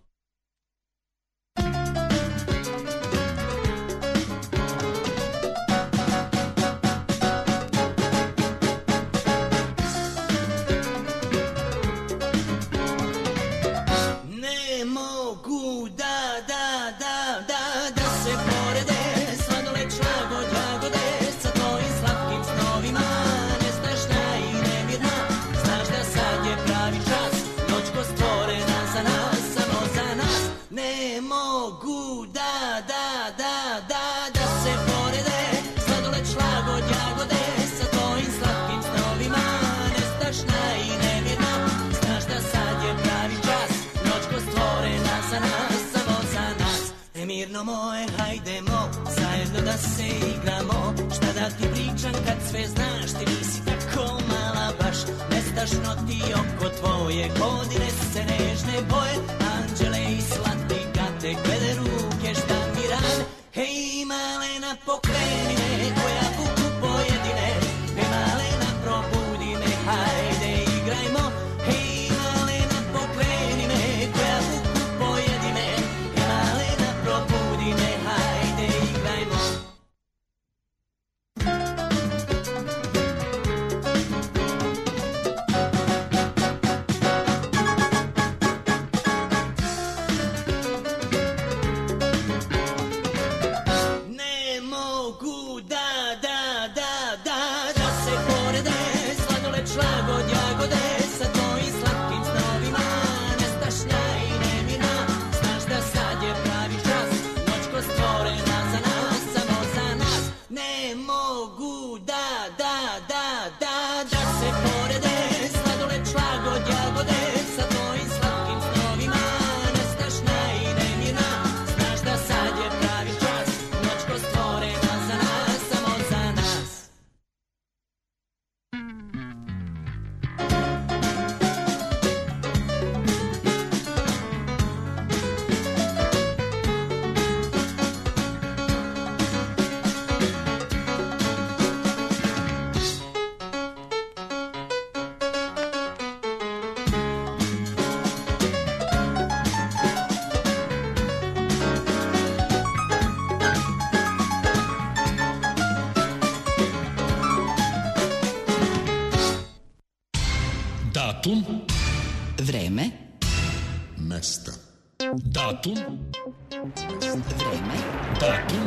Ne mogu da, da, da, da, da se porede. Sladoled, šlagod, jagode, sa tvojim slatkim snovima. Nestašna i nemirna, znaš da sad je pravi čas. Noćko stvorena za nas, samo za nas. Ne mogu da, da, da, da, da se porede. Sladoled, šlagod, jagode, sa tvojim slatkim snovima. Nestašna i nemirna, znaš da sad je pravi čas. Noćko stvorena za nas, samo za nas. Nemirno moje, hajdemo, zajedno da se igramo. Šta da ti pričam kad sve znaš, ti nisi tako mala baš. Nestašno ti oko tvoje godine se nežne boje. Anđele i slatki gade, glede ruke šta mi rade. Hej malena, pokreni me, koja buku pojedi me. Hej malena, probudi me, hajde igrajmo. Hej malena, pokreni me, koja buku pojedi me. Hej malena, probudi me, hajde igrajmo. Ne mogu da, da, da, da, da se porede. Sladoled, šlagod, jagode, sa tvojim slatkim snovima. Nestašna i nemirna, znaš da sad je pravi čas. Noćko stvorena za nas, samo za nas. Ne mogu da, da, da, da, da se porede. Sladoled, šlagod, jagode, sa tvojim slatkim snovima. Nestašna i nemirna, znaš da sad je pravi čas. Noćko stvorena za nas, samo za nas. Datum, Vreme, mesta. Datum, vreme, datum,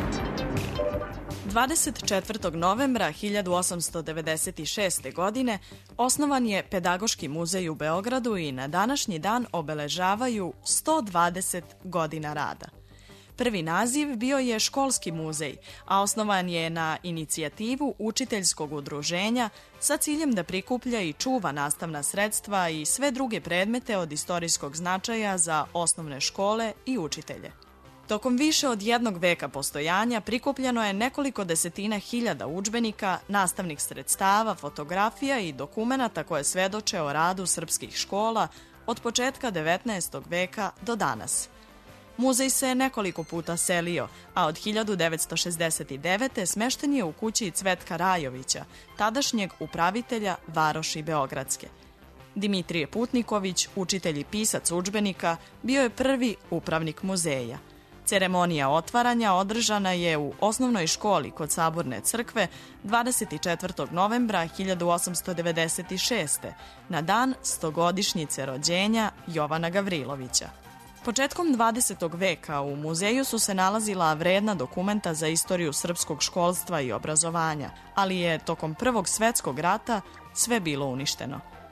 dvadeset četvrtog novembra hiljadu osamsto devedeset šeste. godine osnovan je Pedagoški muzej u Beogradu i na današnji dan obeležavaju sto dvadeset godina rada. Prvi naziv bio je Školski muzej, a osnovan je na inicijativu učiteljskog udruženja sa ciljem da prikuplja i čuva nastavna sredstva i sve druge predmete od istorijskog značaja za osnovne škole i učitelje. Tokom više od jednog veka postojanja prikupljeno je nekoliko desetina hiljada udžbenika, nastavnih sredstava, fotografija i dokumenata koje svedoče o radu srpskih škola od početka devetnaestog veka do danas. Muzej se nekoliko puta selio, a od hiljadu devetsto šezdeset devete. smešten je u kući Cvetka Rajovića, tadašnjeg upravitelja Varoši Beogradske. Dimitrije Putniković, učitelj i pisac udžbenika, bio je prvi upravnik muzeja. Ceremonija otvaranja održana je u osnovnoj školi kod Saborne crkve dvadeset četvrtog novembra hiljadu osamsto devedeset šeste. na dan stogodišnjice rođenja Jovana Gavrilovića. Početkom dvadesetog veka u muzeju su se nalazila vredna dokumenta za istoriju srpskog školstva i obrazovanja, ali je tokom Prvog svetskog rata sve bilo uništeno.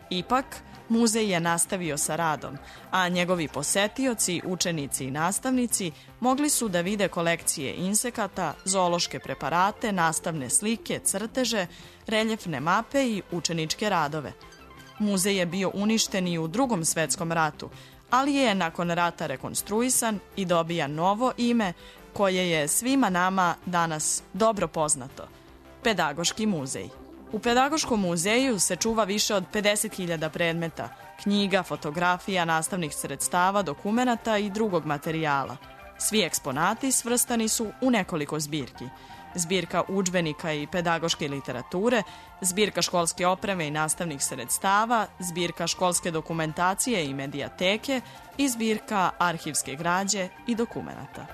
Ipak, muzej je nastavio sa radom, a njegovi posetioci, učenici i nastavnici mogli su da vide kolekcije insekata, zoološke preparate, nastavne slike, crteže, reljefne mape i učeničke radove. Muzej je bio uništen i u Drugom svetskom ratu, ali je nakon rata rekonstruisan i dobija novo ime koje je svima nama danas dobro poznato – Pedagoški muzej. U Pedagoškom muzeju se čuva više od pedeset hiljada predmeta, knjiga, fotografija, nastavnih sredstava, dokumenata i drugog materijala. Svi eksponati svrstani su u nekoliko zbirki. Zbirka udžbenika i pedagoške literature, zbirka školske opreme i nastavnih sredstava, zbirka školske dokumentacije i medijateke i zbirka arhivske građe i dokumenata.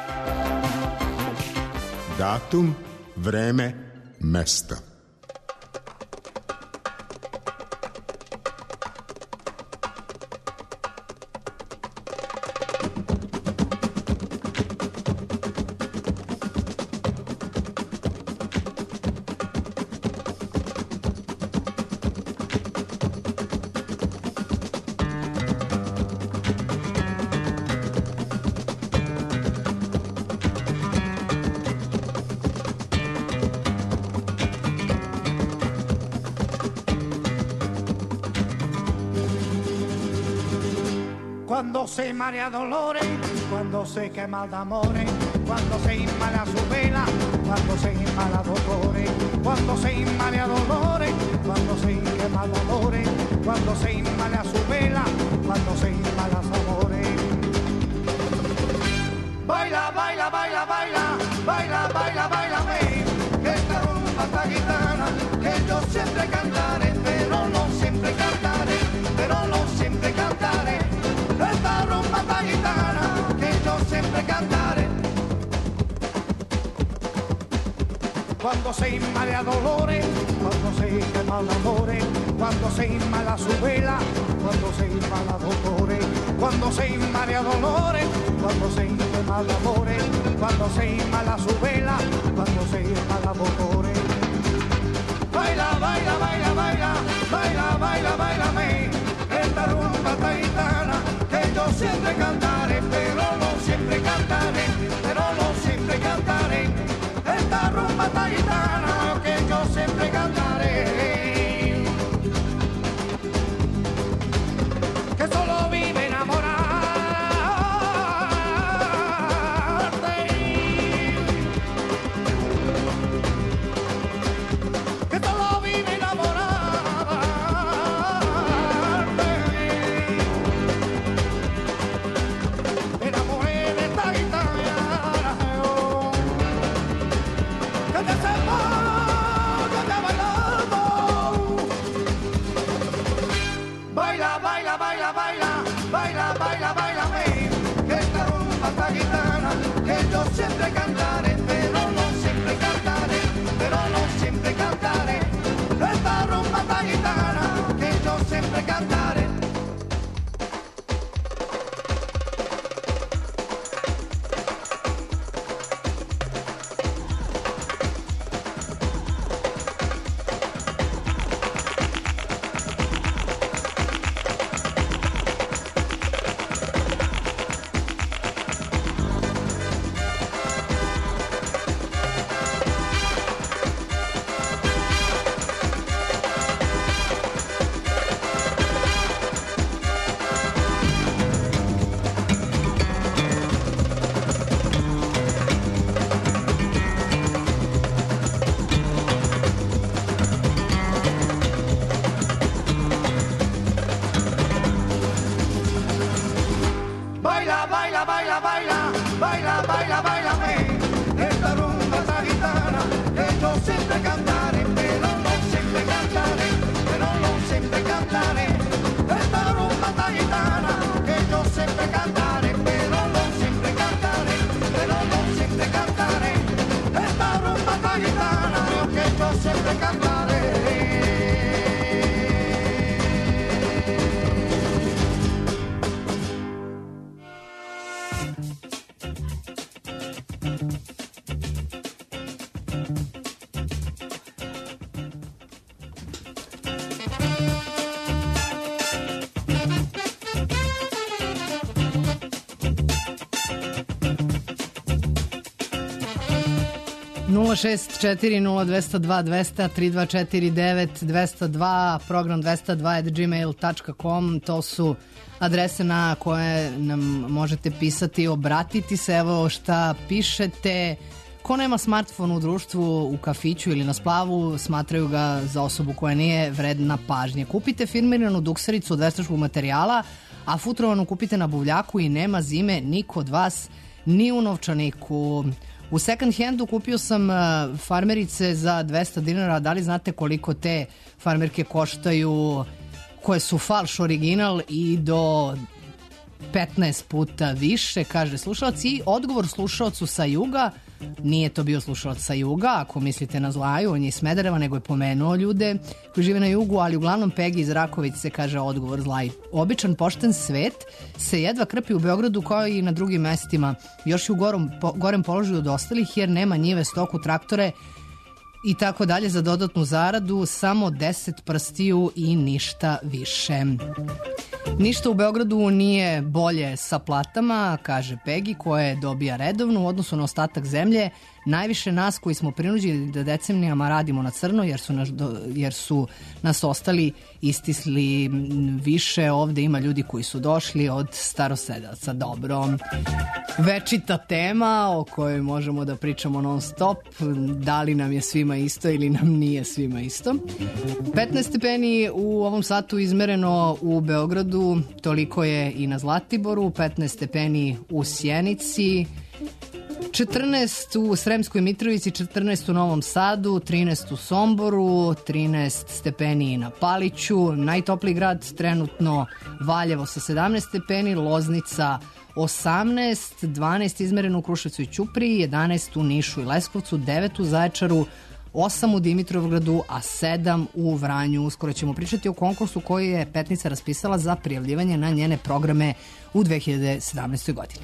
Datum, vreme, mesta. Cuando se marea dolores, cuando se quema de amores, cuando se inmala su vela, cuando se inmala dolores, cuando se inmala dolores, cuando se quema dolores, cuando se inmala su vela, cuando se inmala su amores. Baila, baila, baila, baila, baila, baila, baila, que esta rumba esta gitana, que yo siempre cantaré, pero no siempre cantaré, pero no siempre cantaré. Esta rumba esta gitana, que yo siempre cantaré. Cuando se inmala dolores, cuando se quema amores, cuando se inmala su vela, cuando se inmala dolores, cuando se inmala dolores, cuando se quema amores, cuando se inmala su vela, cuando se inmala dolores. Baila, baila, baila, baila, baila, baila, baila, me, esta rumba esta gitana, que yo siempre cantaré, pero no siempre cantaré, pero no siempre cantaré. Esta rumba esta gitana, que yo siempre cantaré. Que solo vive enamorarte. Que solo vive enamorarte. Me enamoré de esta gitana. Que te sepa, que te bailando. Baila, baila, baila, baila, baila, baila, baila, que esta rumba esta gitana, que yo siempre cantaré, pero no siempre cantaré, pero no siempre cantaré. Esta rumba esta gitana, que yo siempre cantaré. Baila, baila, baila, baila, baila, baila, baila, esta rumba esta gitana, que yo siempre cantaré, pero no siempre cantaré, pero no siempre cantaré. Esta rumba esta gitana, que yo siempre cantaré, pero no siempre cantaré, pero no siempre cantaré. Esta rumba esta gitana, que yo siempre cantaré. nula šest četiri nula dva zero dva dva zero zero tri dva četiri devet dva zero dva, program dva zero dva at gmail dot com, to su adrese na koje nam možete pisati, obratiti se. Evo šta pišete: ko nema smartfon u društvu, u kafiću ili na splavu, smatraju ga za osobu koja nije vredna pažnje. Kupite firmiranu duksericu od veštačkog materijala, a futrovanu kupite na buvljaku i nema zime ni kod vas, ni u novčaniku. U second handu kupio sam farmerice za dvesta dinara. Da li znate koliko te farmerke koštaju, koje su falš original i do petnaest puta više, kaže slušalac. I odgovor slušalcu sa juga, nije to bio slušalac sa juga, ako mislite na Zlaju, on je iz Smedereva, nego je pomenuo ljude koji žive na jugu, ali uglavnom Pegi iz Rakovice kaže odgovor Zlaj. Običan pošten svet se jedva krpi u Beogradu kao i na drugim mestima, još i u gorom, po, gorem položaju od ostalih, jer nema njive, stoku, traktore i tako dalje za dodatnu zaradu, samo deset prstiju i ništa više. Ništa u Beogradu nije bolje sa platama, kaže Pegi, koje dobija redovno u odnosu na ostatak zemlje. Najviše nas koji smo prinuđeni da decenijama radimo na crno, jer su, naš, jer su nas ostali istisli više. Ovde ima ljudi koji su došli od starosedaca. Dobro. Večita tema o kojoj možemo da pričamo non stop. Da li nam je svima isto ili nam nije svima isto. petnaest stepeni u ovom satu izmereno u Beogradu, toliko je i na Zlatiboru, petnaest stepeni u Sjenici, četrnaest u Sremskoj Mitrovici, četrnaest u Novom Sadu, trinaest u Somboru, trinaest stepeni na Paliću. Najtopliji grad trenutno Valjevo sa sedamnaest stepeni, Loznica osamnaest, dvanaest izmereno u Kruševcu i Ćupriji, jedanaest u Nišu i Leskovcu, devet u Zaječaru, osam u Dimitrovgradu, a sedam u Vranju. Uskoro ćemo pričati o konkursu koji je Petnica raspisala za prijavljivanje na njene programe u dve hiljade sedamnaestoj godini.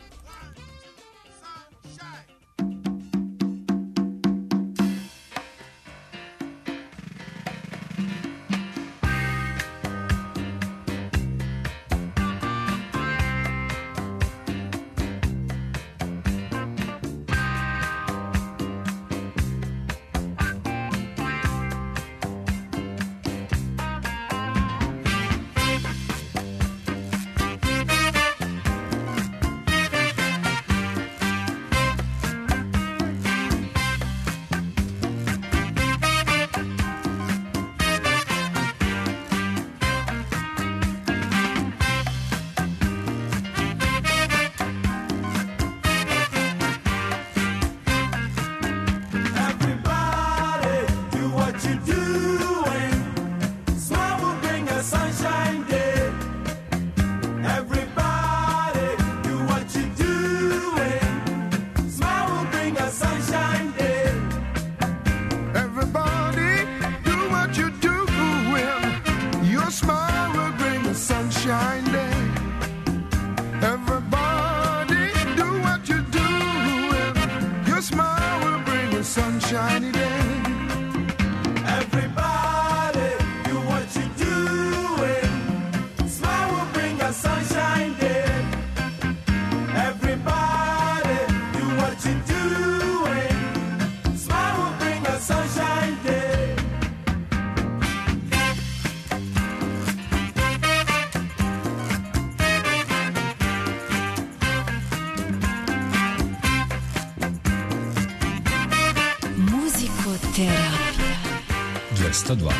dvesta dva.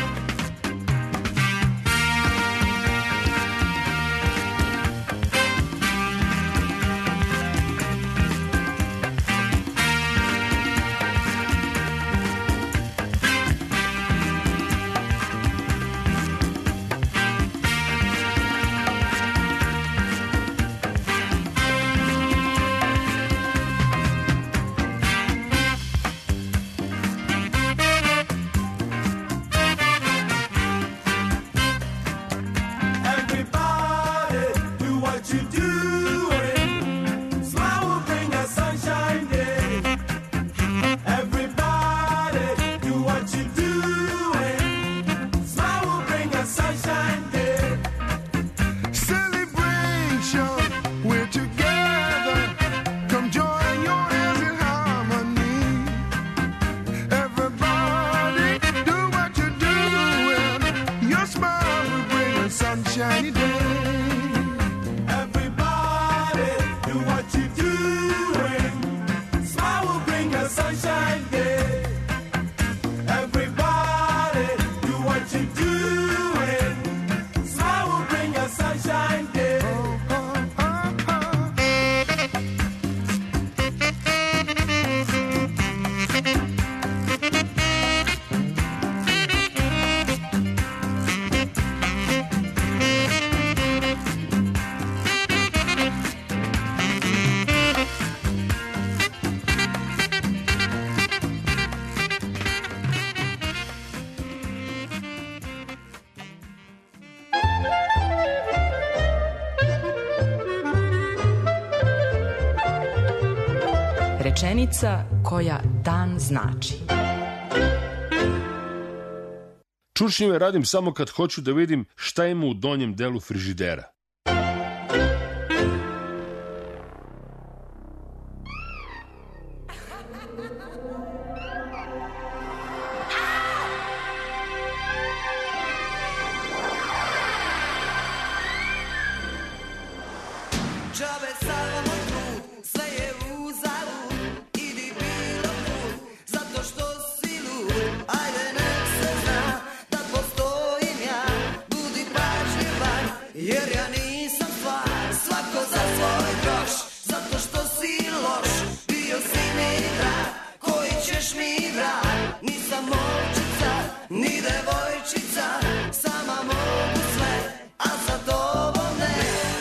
Rečenica koja dan znači. Čučnjeve radim samo kad hoću da vidim šta ima u donjem delu frižidera. Džabe samo trud, sve je uzalud, idi bilo put, zato što si lud. Ajde nek se zna da postojim ja, budi pažljivan, jer ja nisam stvar, svako za svoj groš, zato što si loš, bio si mi drag, koji ćeš mi vrat. Nisam molčica, ni devojčica, sama mogu sve, a za tobom ne.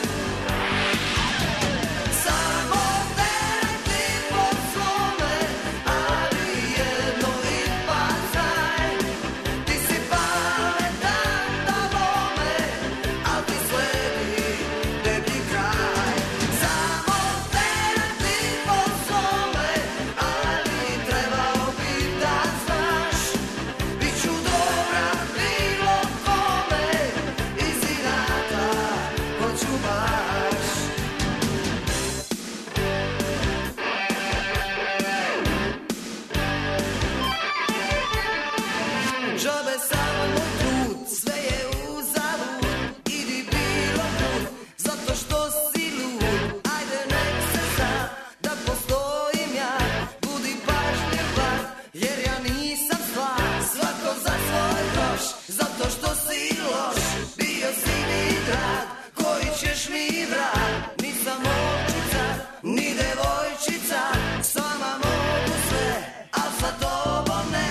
Džabe samo trud, sve je uzalud, idi bilo put, zato što si lud. Ajde nek se zna da postojim ja, budi pažljivan, jer ja nisam stvar, svako za svoj groš, zato što si loš, bio si mi drag, koji ćeš mi vrat. Nisam molčica, ni devojčica, sama mogu sve, a sa tobom ne.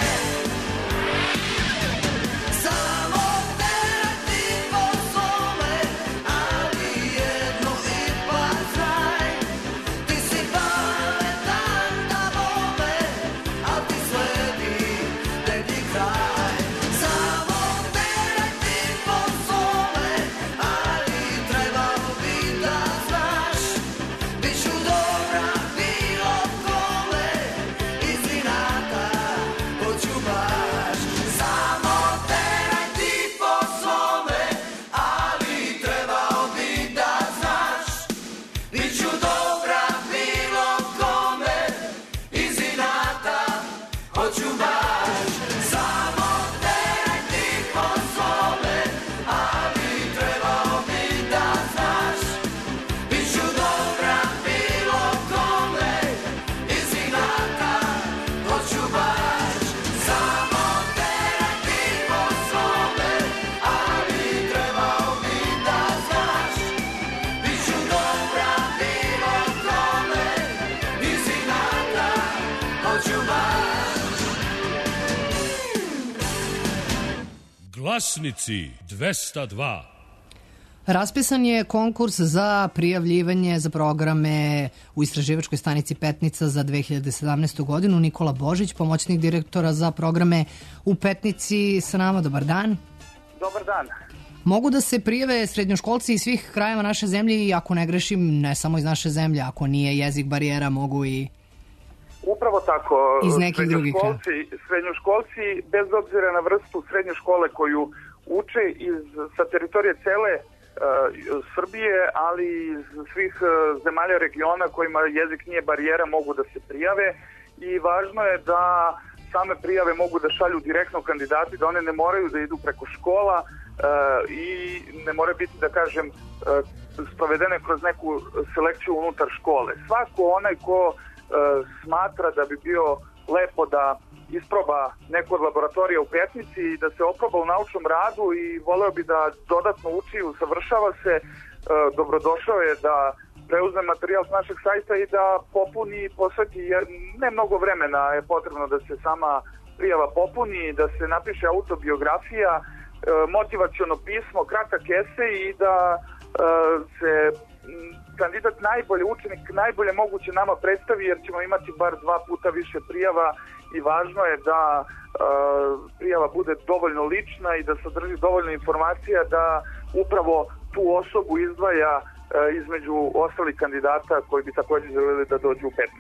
Glasnici dvesta dva. Raspisan je konkurs za prijavljivanje za programe u istraživačkoj stanici Petnica za dve hiljade sedamnaestu. godinu. Nikola Božić, pomoćnik direktora za programe u Petnici, sa nama. Dobar dan. Dobar dan. Mogu da se prijave srednjoškolci iz svih krajeva naše zemlje i ako ne grešim, ne samo iz naše zemlje, ako nije jezik barijera, mogu i... Upravo tako. Iz nekih drugih krajeva. Srednjoškolci, bez obzira na vrstu srednje škole koju uče iz, sa teritorije cele uh, Srbije, ali iz svih uh, zemalja regiona kojima jezik nije barijera, mogu da se prijave i važno je da same prijave mogu da šalju direktno kandidati, da one ne moraju da idu preko škola uh, i ne moraju biti, da kažem, uh, sprovedene kroz neku selekciju unutar škole. Svako onaj ko uh, smatra da bi bio lepo da isproba neku od laboratorija u Petnici i da se oproba u naučnom radu i voleo bi da dodatno uči i usavršava se, uh, dobrodošao je da preuzme materijal s našeg sajta i da popuni i posveti, jer ne mnogo vremena je potrebno da se sama prijava popuni, da se napiše autobiografija, motivaciono pismo, kratak esej i da se kandidat najbolje, učenik najbolje moguće nama predstavi, jer ćemo imati bar dva puta više prijava i važno je da prijava bude dovoljno lična i da sadrži dovoljno informacija da upravo tu osobu izdvaja između ostalih kandidata koji bi također želeli da dođu u Petnicu.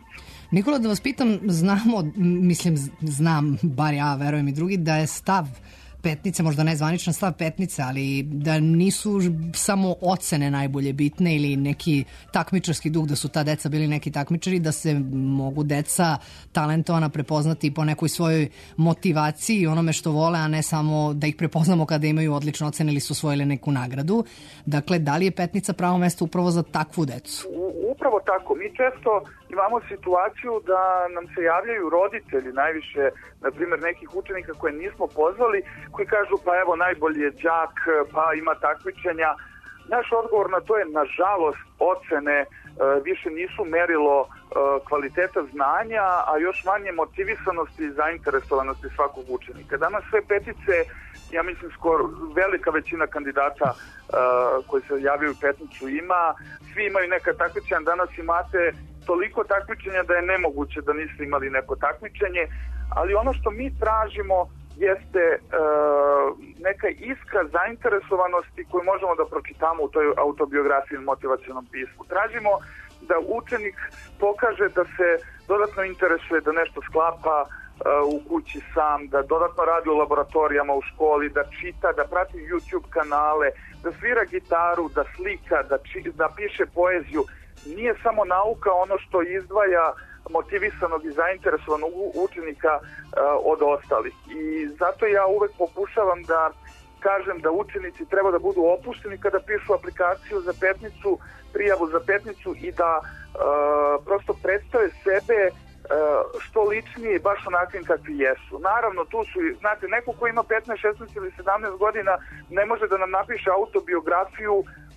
Nikola, da vas pitam, znamo, m, mislim, z- znam, bar ja, verujem i drugi, da je stav Petnice, možda ne zvaničan stav Petnice, ali da nisu ž- samo ocene najbolje bitne ili neki takmičarski duh, da su ta deca bili neki takmičari, da se mogu deca talentovana prepoznati po nekoj svojoj motivaciji i onome što vole, a ne samo da ih prepoznamo kada imaju odlične ocene ili su osvojili neku nagradu. Dakle, da li je Petnica pravo mesto upravo za takvu decu? U- Upravo tako. Mi često imamo situaciju da nam se javljaju roditelji, najviše, na primjer, nekih učenika koje nismo pozvali, koji kažu pa evo najbolji je đak, pa ima takmičenja. Naš odgovor na to je, nažalost, ocene e, više nisu merilo e, kvaliteta znanja, a još manje motivisanosti i zainteresovanosti svakog učenika. Danas sve petice, ja mislim skoro velika većina kandidata e, koji se javljaju u Petnicu ima, svi imaju neka takmičenja, danas imate toliko takmičenja da je nemoguće da niste imali neko takmičenje, ali ono što mi tražimo jeste e, neka iskra zainteresovanosti koju možemo da pročitamo u toj autobiografiji ili motivacionom pismu. Tražimo da učenik pokaže da se dodatno interesuje, da nešto sklapa e, u kući sam, da dodatno radi u laboratorijama u školi, da čita, da prati YouTube kanale, da svira gitaru, da slika, da, či, da piše poeziju. Nije samo nauka ono što izdvaja motivisanog i zainteresovanog učenika uh, od ostalih. I zato ja uvek pokušavam da kažem da učenici treba da budu opušteni kada pišu aplikaciju za Petnicu, prijavu za Petnicu i da uh, prosto predstave sebe uh, što ličnije, baš onakvim kakvi jesu. Naravno, tu su, znate, neko ko ima petnaest, šesnaest ili sedamnaest godina ne može da nam napiše autobiografiju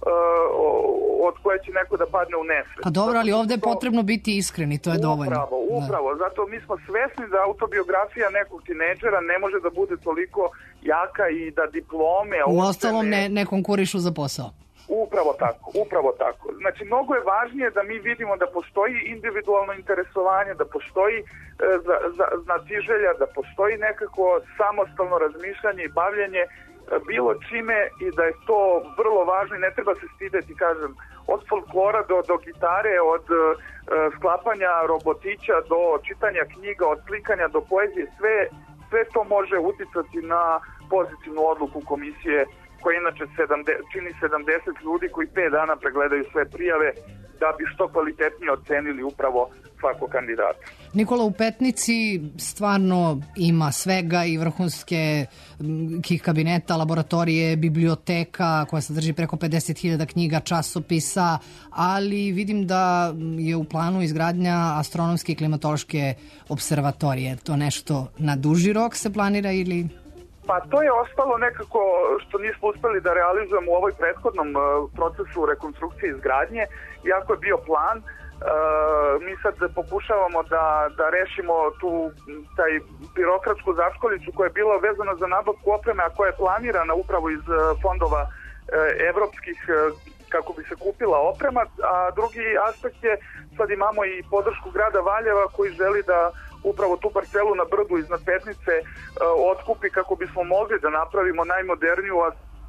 od koje će neko da padne u nesvest. Pa dobro, ali ovde je potrebno biti iskren i to je dovoljno. Upravo, upravo. Da. Zato mi smo svesni da autobiografija nekog tinejdžera ne može da bude toliko jaka i da diplome... U ostalom ne, ne konkurišu za posao. Upravo tako, upravo tako. Znači, mnogo je važnije da mi vidimo da postoji individualno interesovanje, da postoji e, za, za, znatiželja, da postoji nekako samostalno razmišljanje i bavljenje bilo čime i da je to vrlo važno i ne treba se stideti, kažem, od folklora do, do gitare, od uh, sklapanja robotića do čitanja knjiga, od slikanja do poezije, sve, sve to može uticati na pozitivnu odluku komisije koja inače sedamdeset, čini sedamdeset ljudi koji pet dana pregledaju sve prijave da bi što kvalitetnije ocenili upravo svakog kandidata. Nikola, u Petnici stvarno ima svega i vrhunske kih kabineta, laboratorije, biblioteka koja sadrži preko pedeset hiljada knjiga, časopisa, ali vidim da je u planu izgradnja astronomske i klimatološke observatorije. To nešto na duži rok se planira ili... Pa to je ostalo nekako što nismo uspeli da realizujemo u ovoj prethodnom uh, procesu rekonstrukcije izgradnje, iako je bio plan. Uh, mi sad pokušavamo da, da rešimo tu taj birokratsku zaškolicu koja je bila vezana za nabavku opreme, a koja je planirana upravo iz uh, fondova uh, evropskih uh, kako bi se kupila oprema, a drugi aspekt je sad imamo i podršku grada Valjeva koji želi da upravo tu parcelu na brdu iznad Petnice uh, otkupi kako bismo mogli da napravimo najmoderniju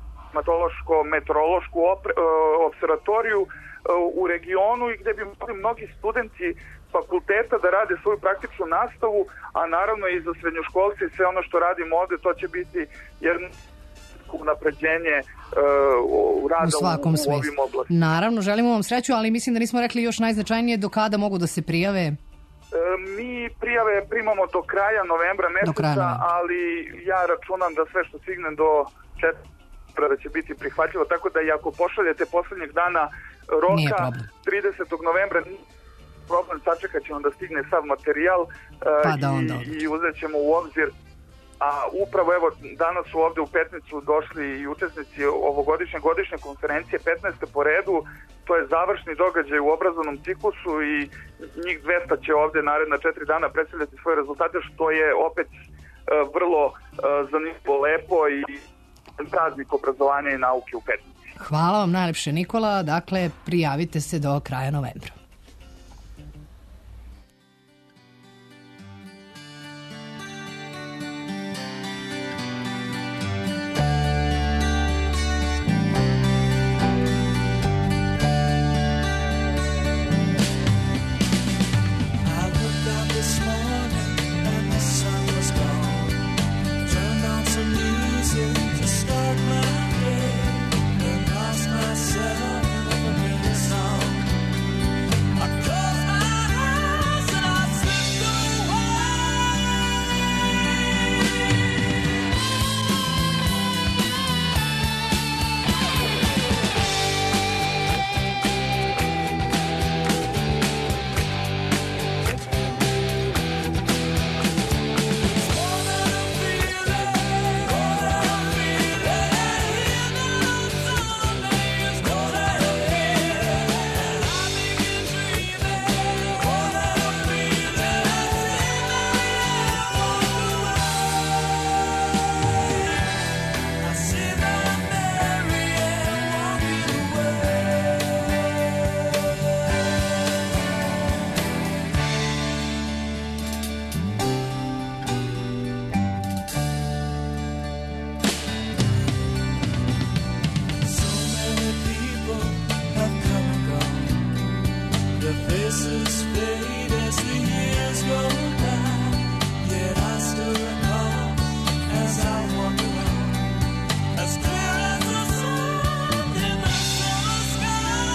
astronomsko-meteorološku uh, observatoriju uh, u regionu i gde bi mogli mnogi studenti fakulteta da rade svoju praktičnu nastavu, a naravno i za srednjoškolce i sve ono što radimo ovde, to će biti jedno unapređenje uh, rada u, svakom u, u ovim oblastima. Naravno, želimo vam sreću, ali mislim da nismo rekli još najznačajnije do kada mogu da se prijave. Mi prijave primamo do kraja novembra meseca, kraja. ali ja računam da sve što stignem do četvrta da će biti prihvatljivo, tako da i ako pošaljete poslednjeg dana roka tridesetog novembra problem, sačekat ćemo da stigne sav materijal pa da i, i uzet ćemo u obzir. A upravo evo danas su ovde u Petnicu došli i učesnici ovogodišnje godišnje konferencije petnaeste po redu. To je završni događaj u obrazovnom ciklusu i njih dvesta će ovde naredna četiri dana predstavljati svoje rezultate, što je opet uh, vrlo uh, zanimljivo, lepo i praznik obrazovanja i nauke u Petnici. Hvala vam najlepše, Nikola. Dakle, prijavite se do kraja novembra. I would kisses fade as the years go by. Yet I still recall as I walk along, as clear as the sun in the summer sky.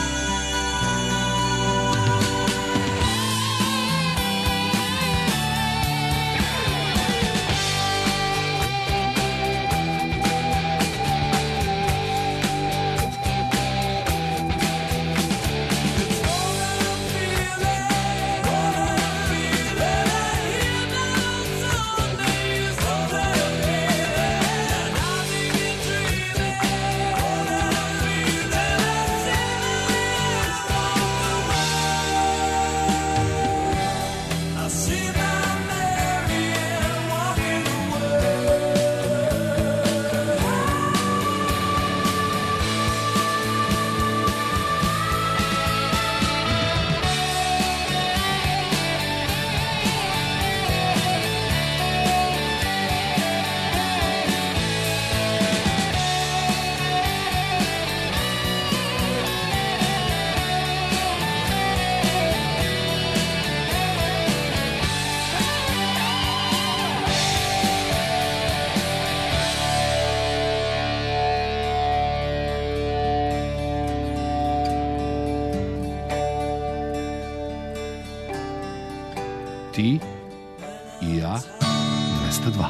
I see my Marian walking Ti i ja dvesta dva.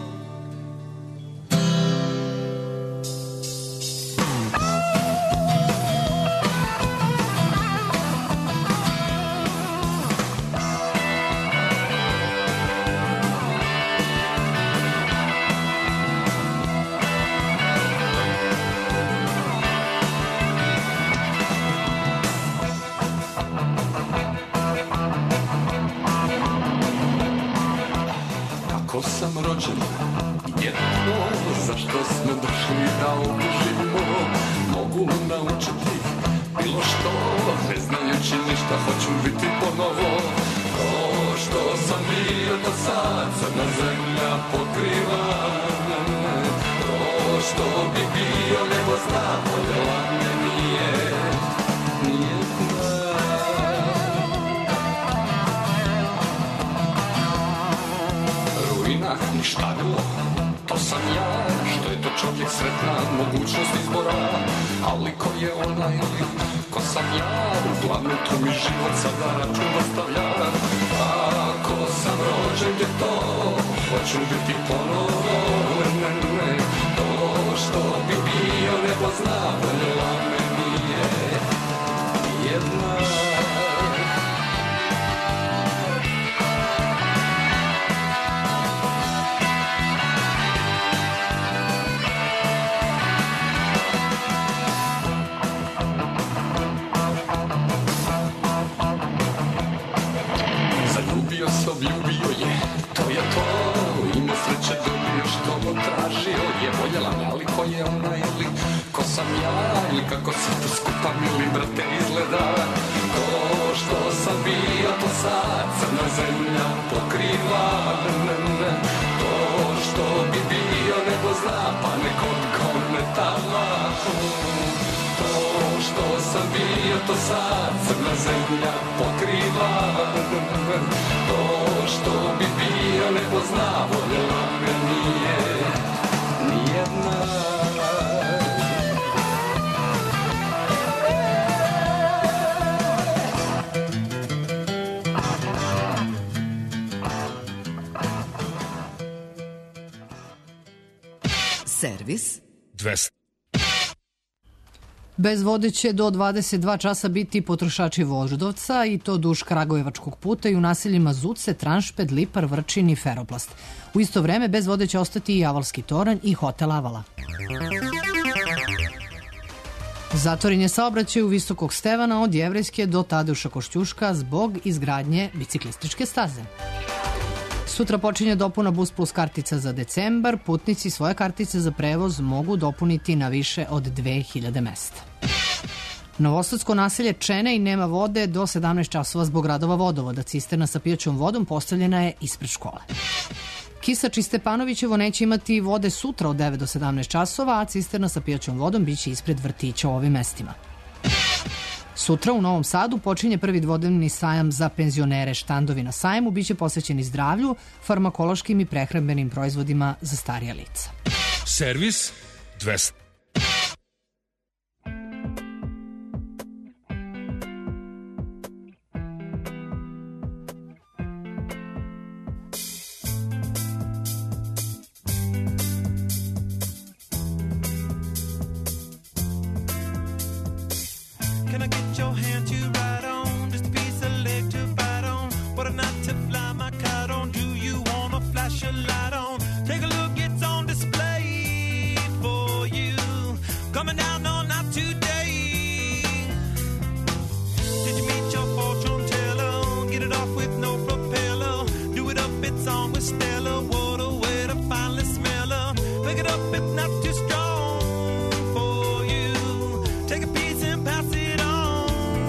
Kako sam rođen, jedno, zašto smo došli da obužimo, mogu naučiti bilo što, ne znajući ništa, hoću biti ponovo. To što sam bio do sad, crna zemlja pokriva. To što bi bio, nego zna, voljela me nije, nije ništa bilo, to sam ja, što je to čovjek sretna, mogućnost izbora, ali ko je ona ili ko sam ja, uglavnom tu mi život sada račun dostavlja. Ako sam rođen je to, hoću biti ponovo, ne, ne, to što bi bio nebo zna, voljela me nije jedna. Ljubio je, to je to, ima sreće dobio što mu tražio je, voljela me, ali ko je ona ili ko sam ja, ili kako se to skupa mili brate izgleda. To što sam bio, to sad crna zemlja pokriva, ne, ne, ne. To što bi bio, nego zna, pa neko tko me tala. To što sam bio, to sad crna zemlja pokriva, ne, ne, ne. To što bi bio, neko zna, voljela me nije nijedna. Servis dvesta. Bez vode će do dvadeset dva časa biti potrošači Voždovca i to duž Kragujevačkog puta i u naseljima Zuce, Tranšped, Lipar, Vrčin i Feroplast. U isto vreme bez vode će ostati i Avalski toranj i hotel Avala. Zatvoren je saobraćaj u Visokog Stevana od Jevrejske do Tadeuša Košćuška zbog izgradnje biciklističke staze. Sutra počinje dopuna Bus Plus kartica za decembar. Putnici svoje kartice za prevoz mogu dopuniti na više od dve hiljade mesta. Novosadsko naselje Čenej nema vode do sedamnaest časova zbog radova vodovoda. Cisterna sa pijaćom vodom postavljena je ispred škole. Kisač i Stepanovićevo neće imati vode sutra od devet do sedamnaest časova, a cisterna sa pijaćom vodom biće ispred vrtića u ovim mestima. Sutra u Novom Sadu počinje prvi dvodnevni sajam za penzionere. Štandovi na sajmu biće posvećeni zdravlju, farmakološkim i prehrambenim proizvodima za starija lica. Servis dvesta. Can I get your hand to ride on? Just a piece of leg to bite on. What a night to fly my kite on. Do you wanna flash a light on? Take a look, it's on display for you. Coming down on not today. Did you meet your fortune teller? Get it off with no propeller. Do it up, it's on with Stella. What a way to finally smell her. Pick it up, it's not too strong for you. Take a piece and pass it on.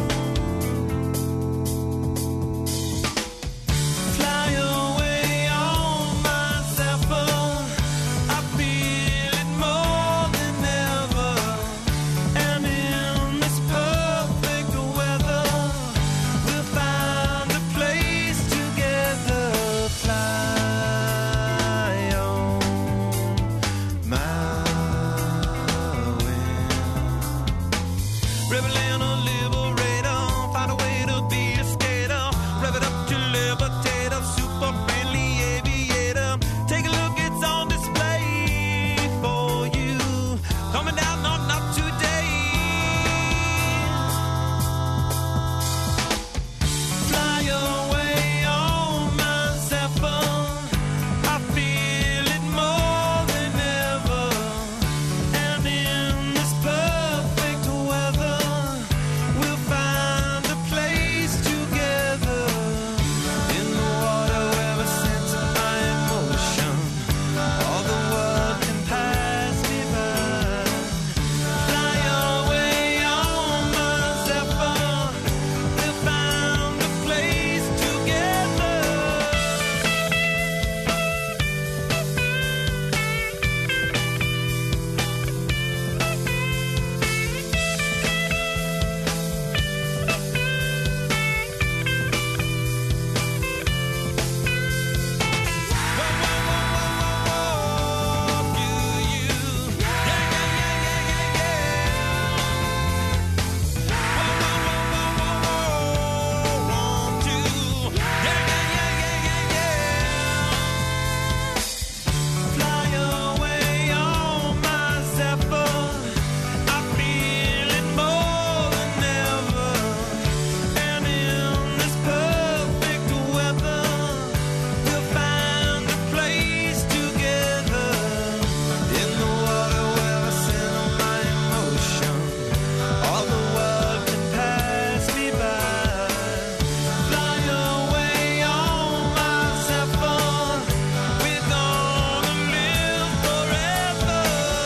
Fly away on my zephyr. I feel it more than ever. And in this perfect weather, we'll find a place together. Fly on my wind. Rebel and a liberator, find a way to be a skater. Rev it up to levitator, super friendly aviator. Take a look, it's on display for you. Coming down on not today. Fly away on my zephyr. I feel it more than ever. And in this perfect weather, we'll find a place together. In the water where we center my emotion, all the world can pass me by. Fly away on my zephyr. We'll find a place together. Fly away on my zephyr. I feel it more than ever. And in this perfect weather, we'll find a place together. In the water where I center my emotion, all the world can pass me by. Fly away on my zephyr. We're gonna live forever.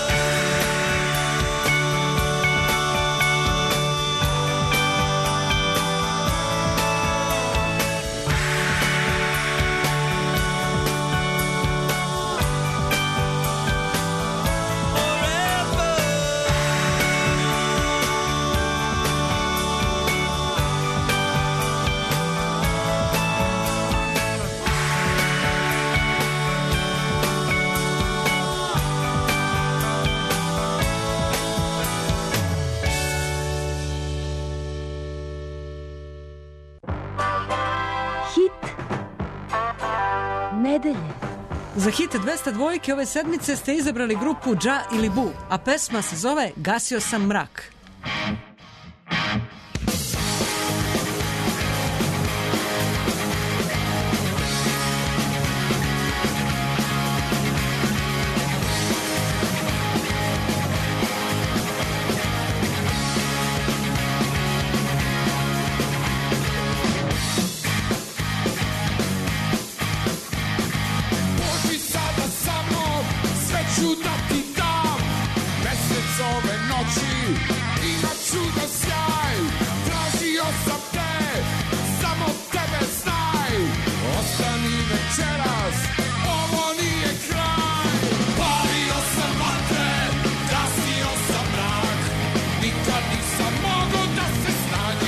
Hit nedelje. Za hit dvesta dvojke ove sedmice ste izabrali grupu Dža ili Bu, a pesma se zove Gasio sam mrak. Boži sada sa mnom, sve ću da ti dam. Mesec ove noći, imat ću da sjaj. Tražio sam te, samo tebe znaj. Ostani večeras, ovo nije kraj. Palio sam vatre, gasio sam mrak. Nikad nisam mogao da se snađem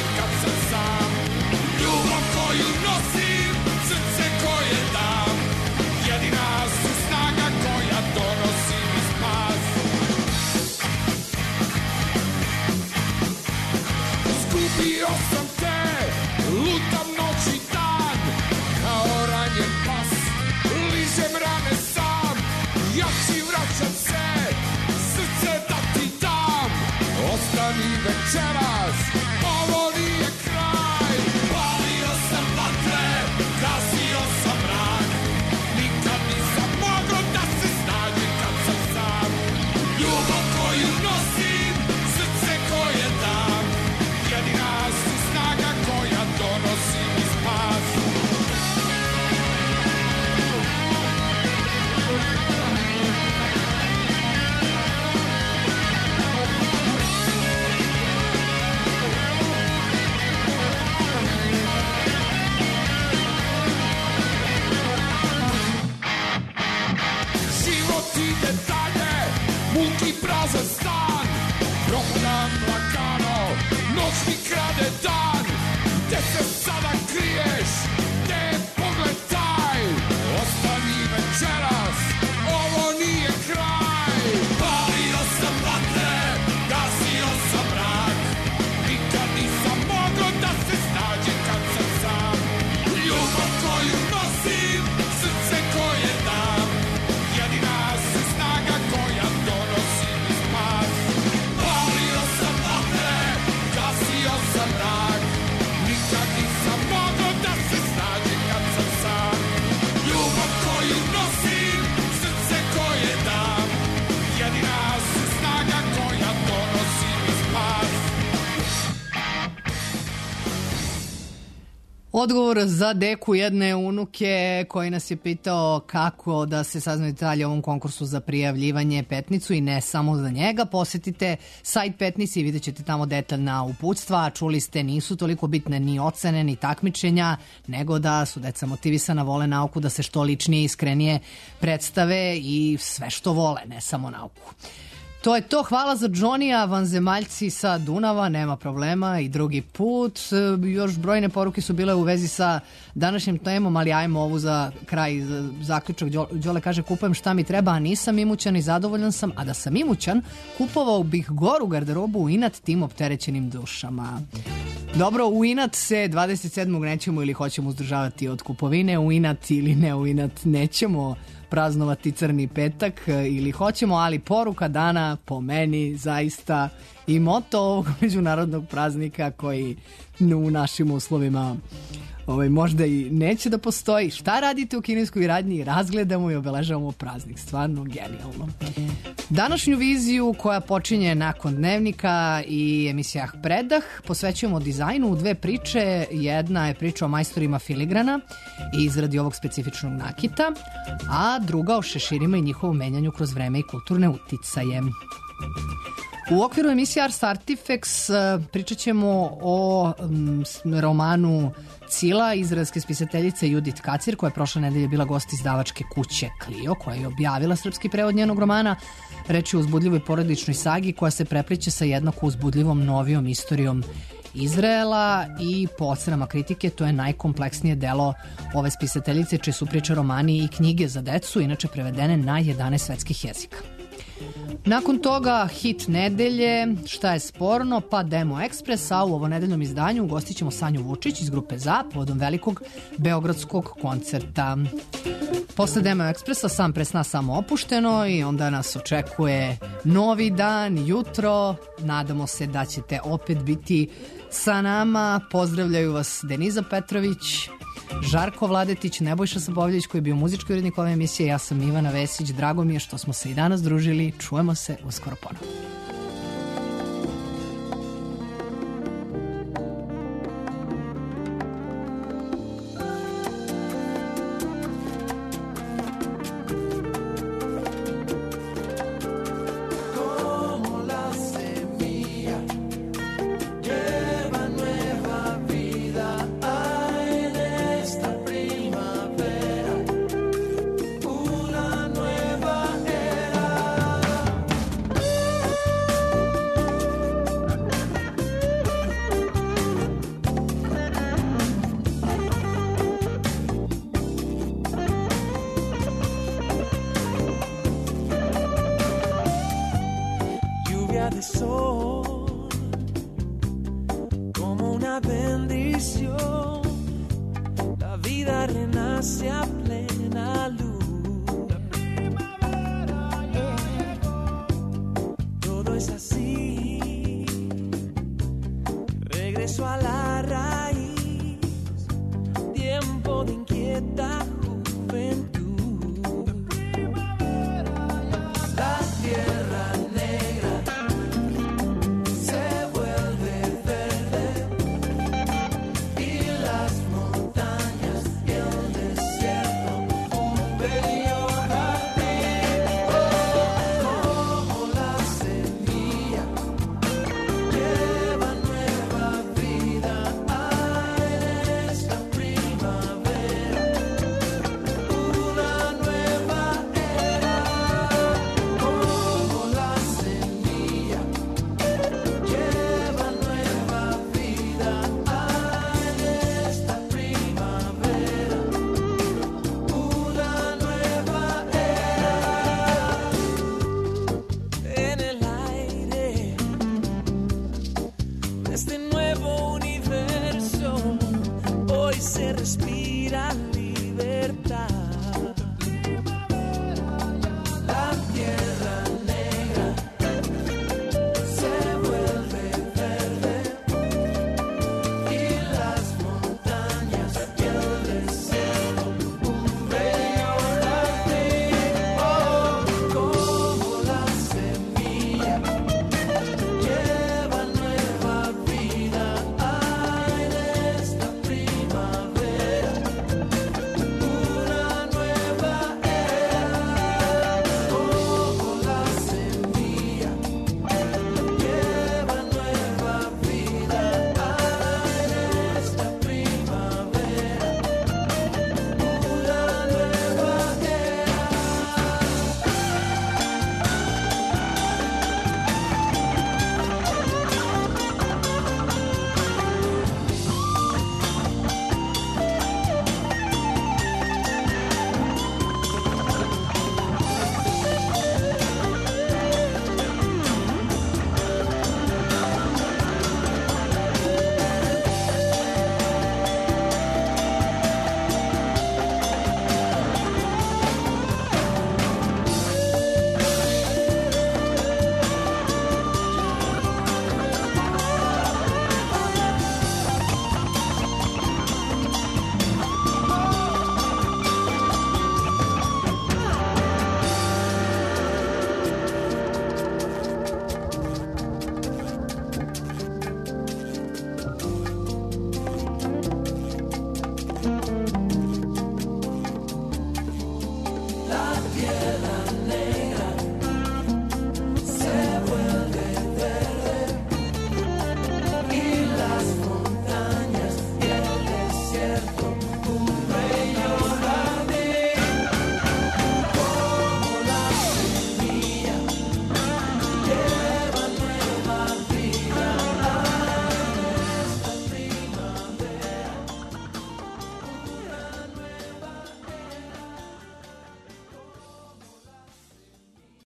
sam lagano, noć mi krade dan, gde se sada kriješ, gde je pogled taj, ostani večeras, ovo nije kraj. Palio sam vatre, gasio sam mrak, nikad nisam mogao da se snađem kad sam sam. Ljubav koju nosim, srce koje dam, jedina si snaga koja donosi mi spas. Palio sam vatre, gasio sam mrak, nikad nisam mogao da se snađem kad sam sam. Ljubav koju nosim, srce koje dam, jedina si snaga koja donosi mi spas. Odgovor za deku jedne unuke koji nas je pitao kako da se saznaju detalje o ovom konkursu za prijavljivanje Petnicu i ne samo za njega. Posetite sajt Petnici i vidjet ćete tamo detaljna uputstva. Čuli ste, nisu toliko bitne ni ocene ni takmičenja, nego da su deca motivisana, vole nauku, da se što ličnije i iskrenije predstave i sve što vole, ne samo nauku. To je to, hvala za Džonija, vanzemaljci sa Dunava, nema problema i drugi put. E, Još brojne poruke su bile u vezi sa današnjim temom, ali ajmo ovu za kraj, za zaključak. Đo- Đole kaže, kupujem šta mi treba, a nisam imućan i zadovoljan sam, a da sam imućan, kupovao bih goru garderobu u inat tim opterećenim dušama. Dobro, u inat se dvadeset sedmog nećemo ili hoćemo uzdržavati od kupovine, u inat ili ne u inat nećemo praznovati crni petak ili hoćemo, ali poruka dana po meni zaista i moto ovog međunarodnog praznika koji u našim uslovima ovaj, možda i neće da postoji. Šta radite u kineskoj radnji? Razgledamo i obeležavamo praznik. Stvarno genijalno. Današnju viziju koja počinje nakon dnevnika i emisija Predah posvećujemo dizajnu u dve priče. Jedna je priča o majstorima filigrana i izradi ovog specifičnog nakita, a druga o šeširima i njihovom menjanju kroz vreme i kulturne uticaje. U okviru emisije Ars Artifacts pričat ćemo o um, romanu Cila, izraelske spisateljice Judith Kacir, koja je prošle nedelje bila gost izdavačke kuće Clio, koja je objavila srpski prevod njenog romana. Reč je o uzbudljivoj porodičnoj sagi koja se prepliče sa jednako uzbudljivom novijom istorijom Izraela i po ocenama kritike to je najkompleksnije delo ove spisateljice, čije su priče, romani i knjige za decu, inače prevedene na jedanaest svetskih jezika. Nakon toga hit nedelje, šta je sporno, pa Demo Ekspres, a u ovo nedeljnom izdanju ugostit ćemo Sanju Vučić iz grupe Za povodom velikog beogradskog koncerta. Posle Demo Ekspresa sam presna samo opušteno i onda nas očekuje novi dan, jutro. Nadamo se da ćete opet biti sa nama. Pozdravljaju vas Deniza Petrović, Žarko Vladetić, Nebojša Sabovljević koji je bio muzički urednik ove emisije. Ja sam Ivana Vesić, drago mi je što smo se i danas družili. Čujemo se uskoro ponovo. Como la semilla lleva nueva vida en esta primavera, una nueva era. Lluvia de sol, como una bendición, la vida renace a plena luz. Todo es así, regreso a la raíz, tiempo de inquieta juventud. La tierra negra se vuelve verde y las montañas y el desierto un bello jardín. Como la semilla lleva nueva vida en esta primavera, una se respira libertad.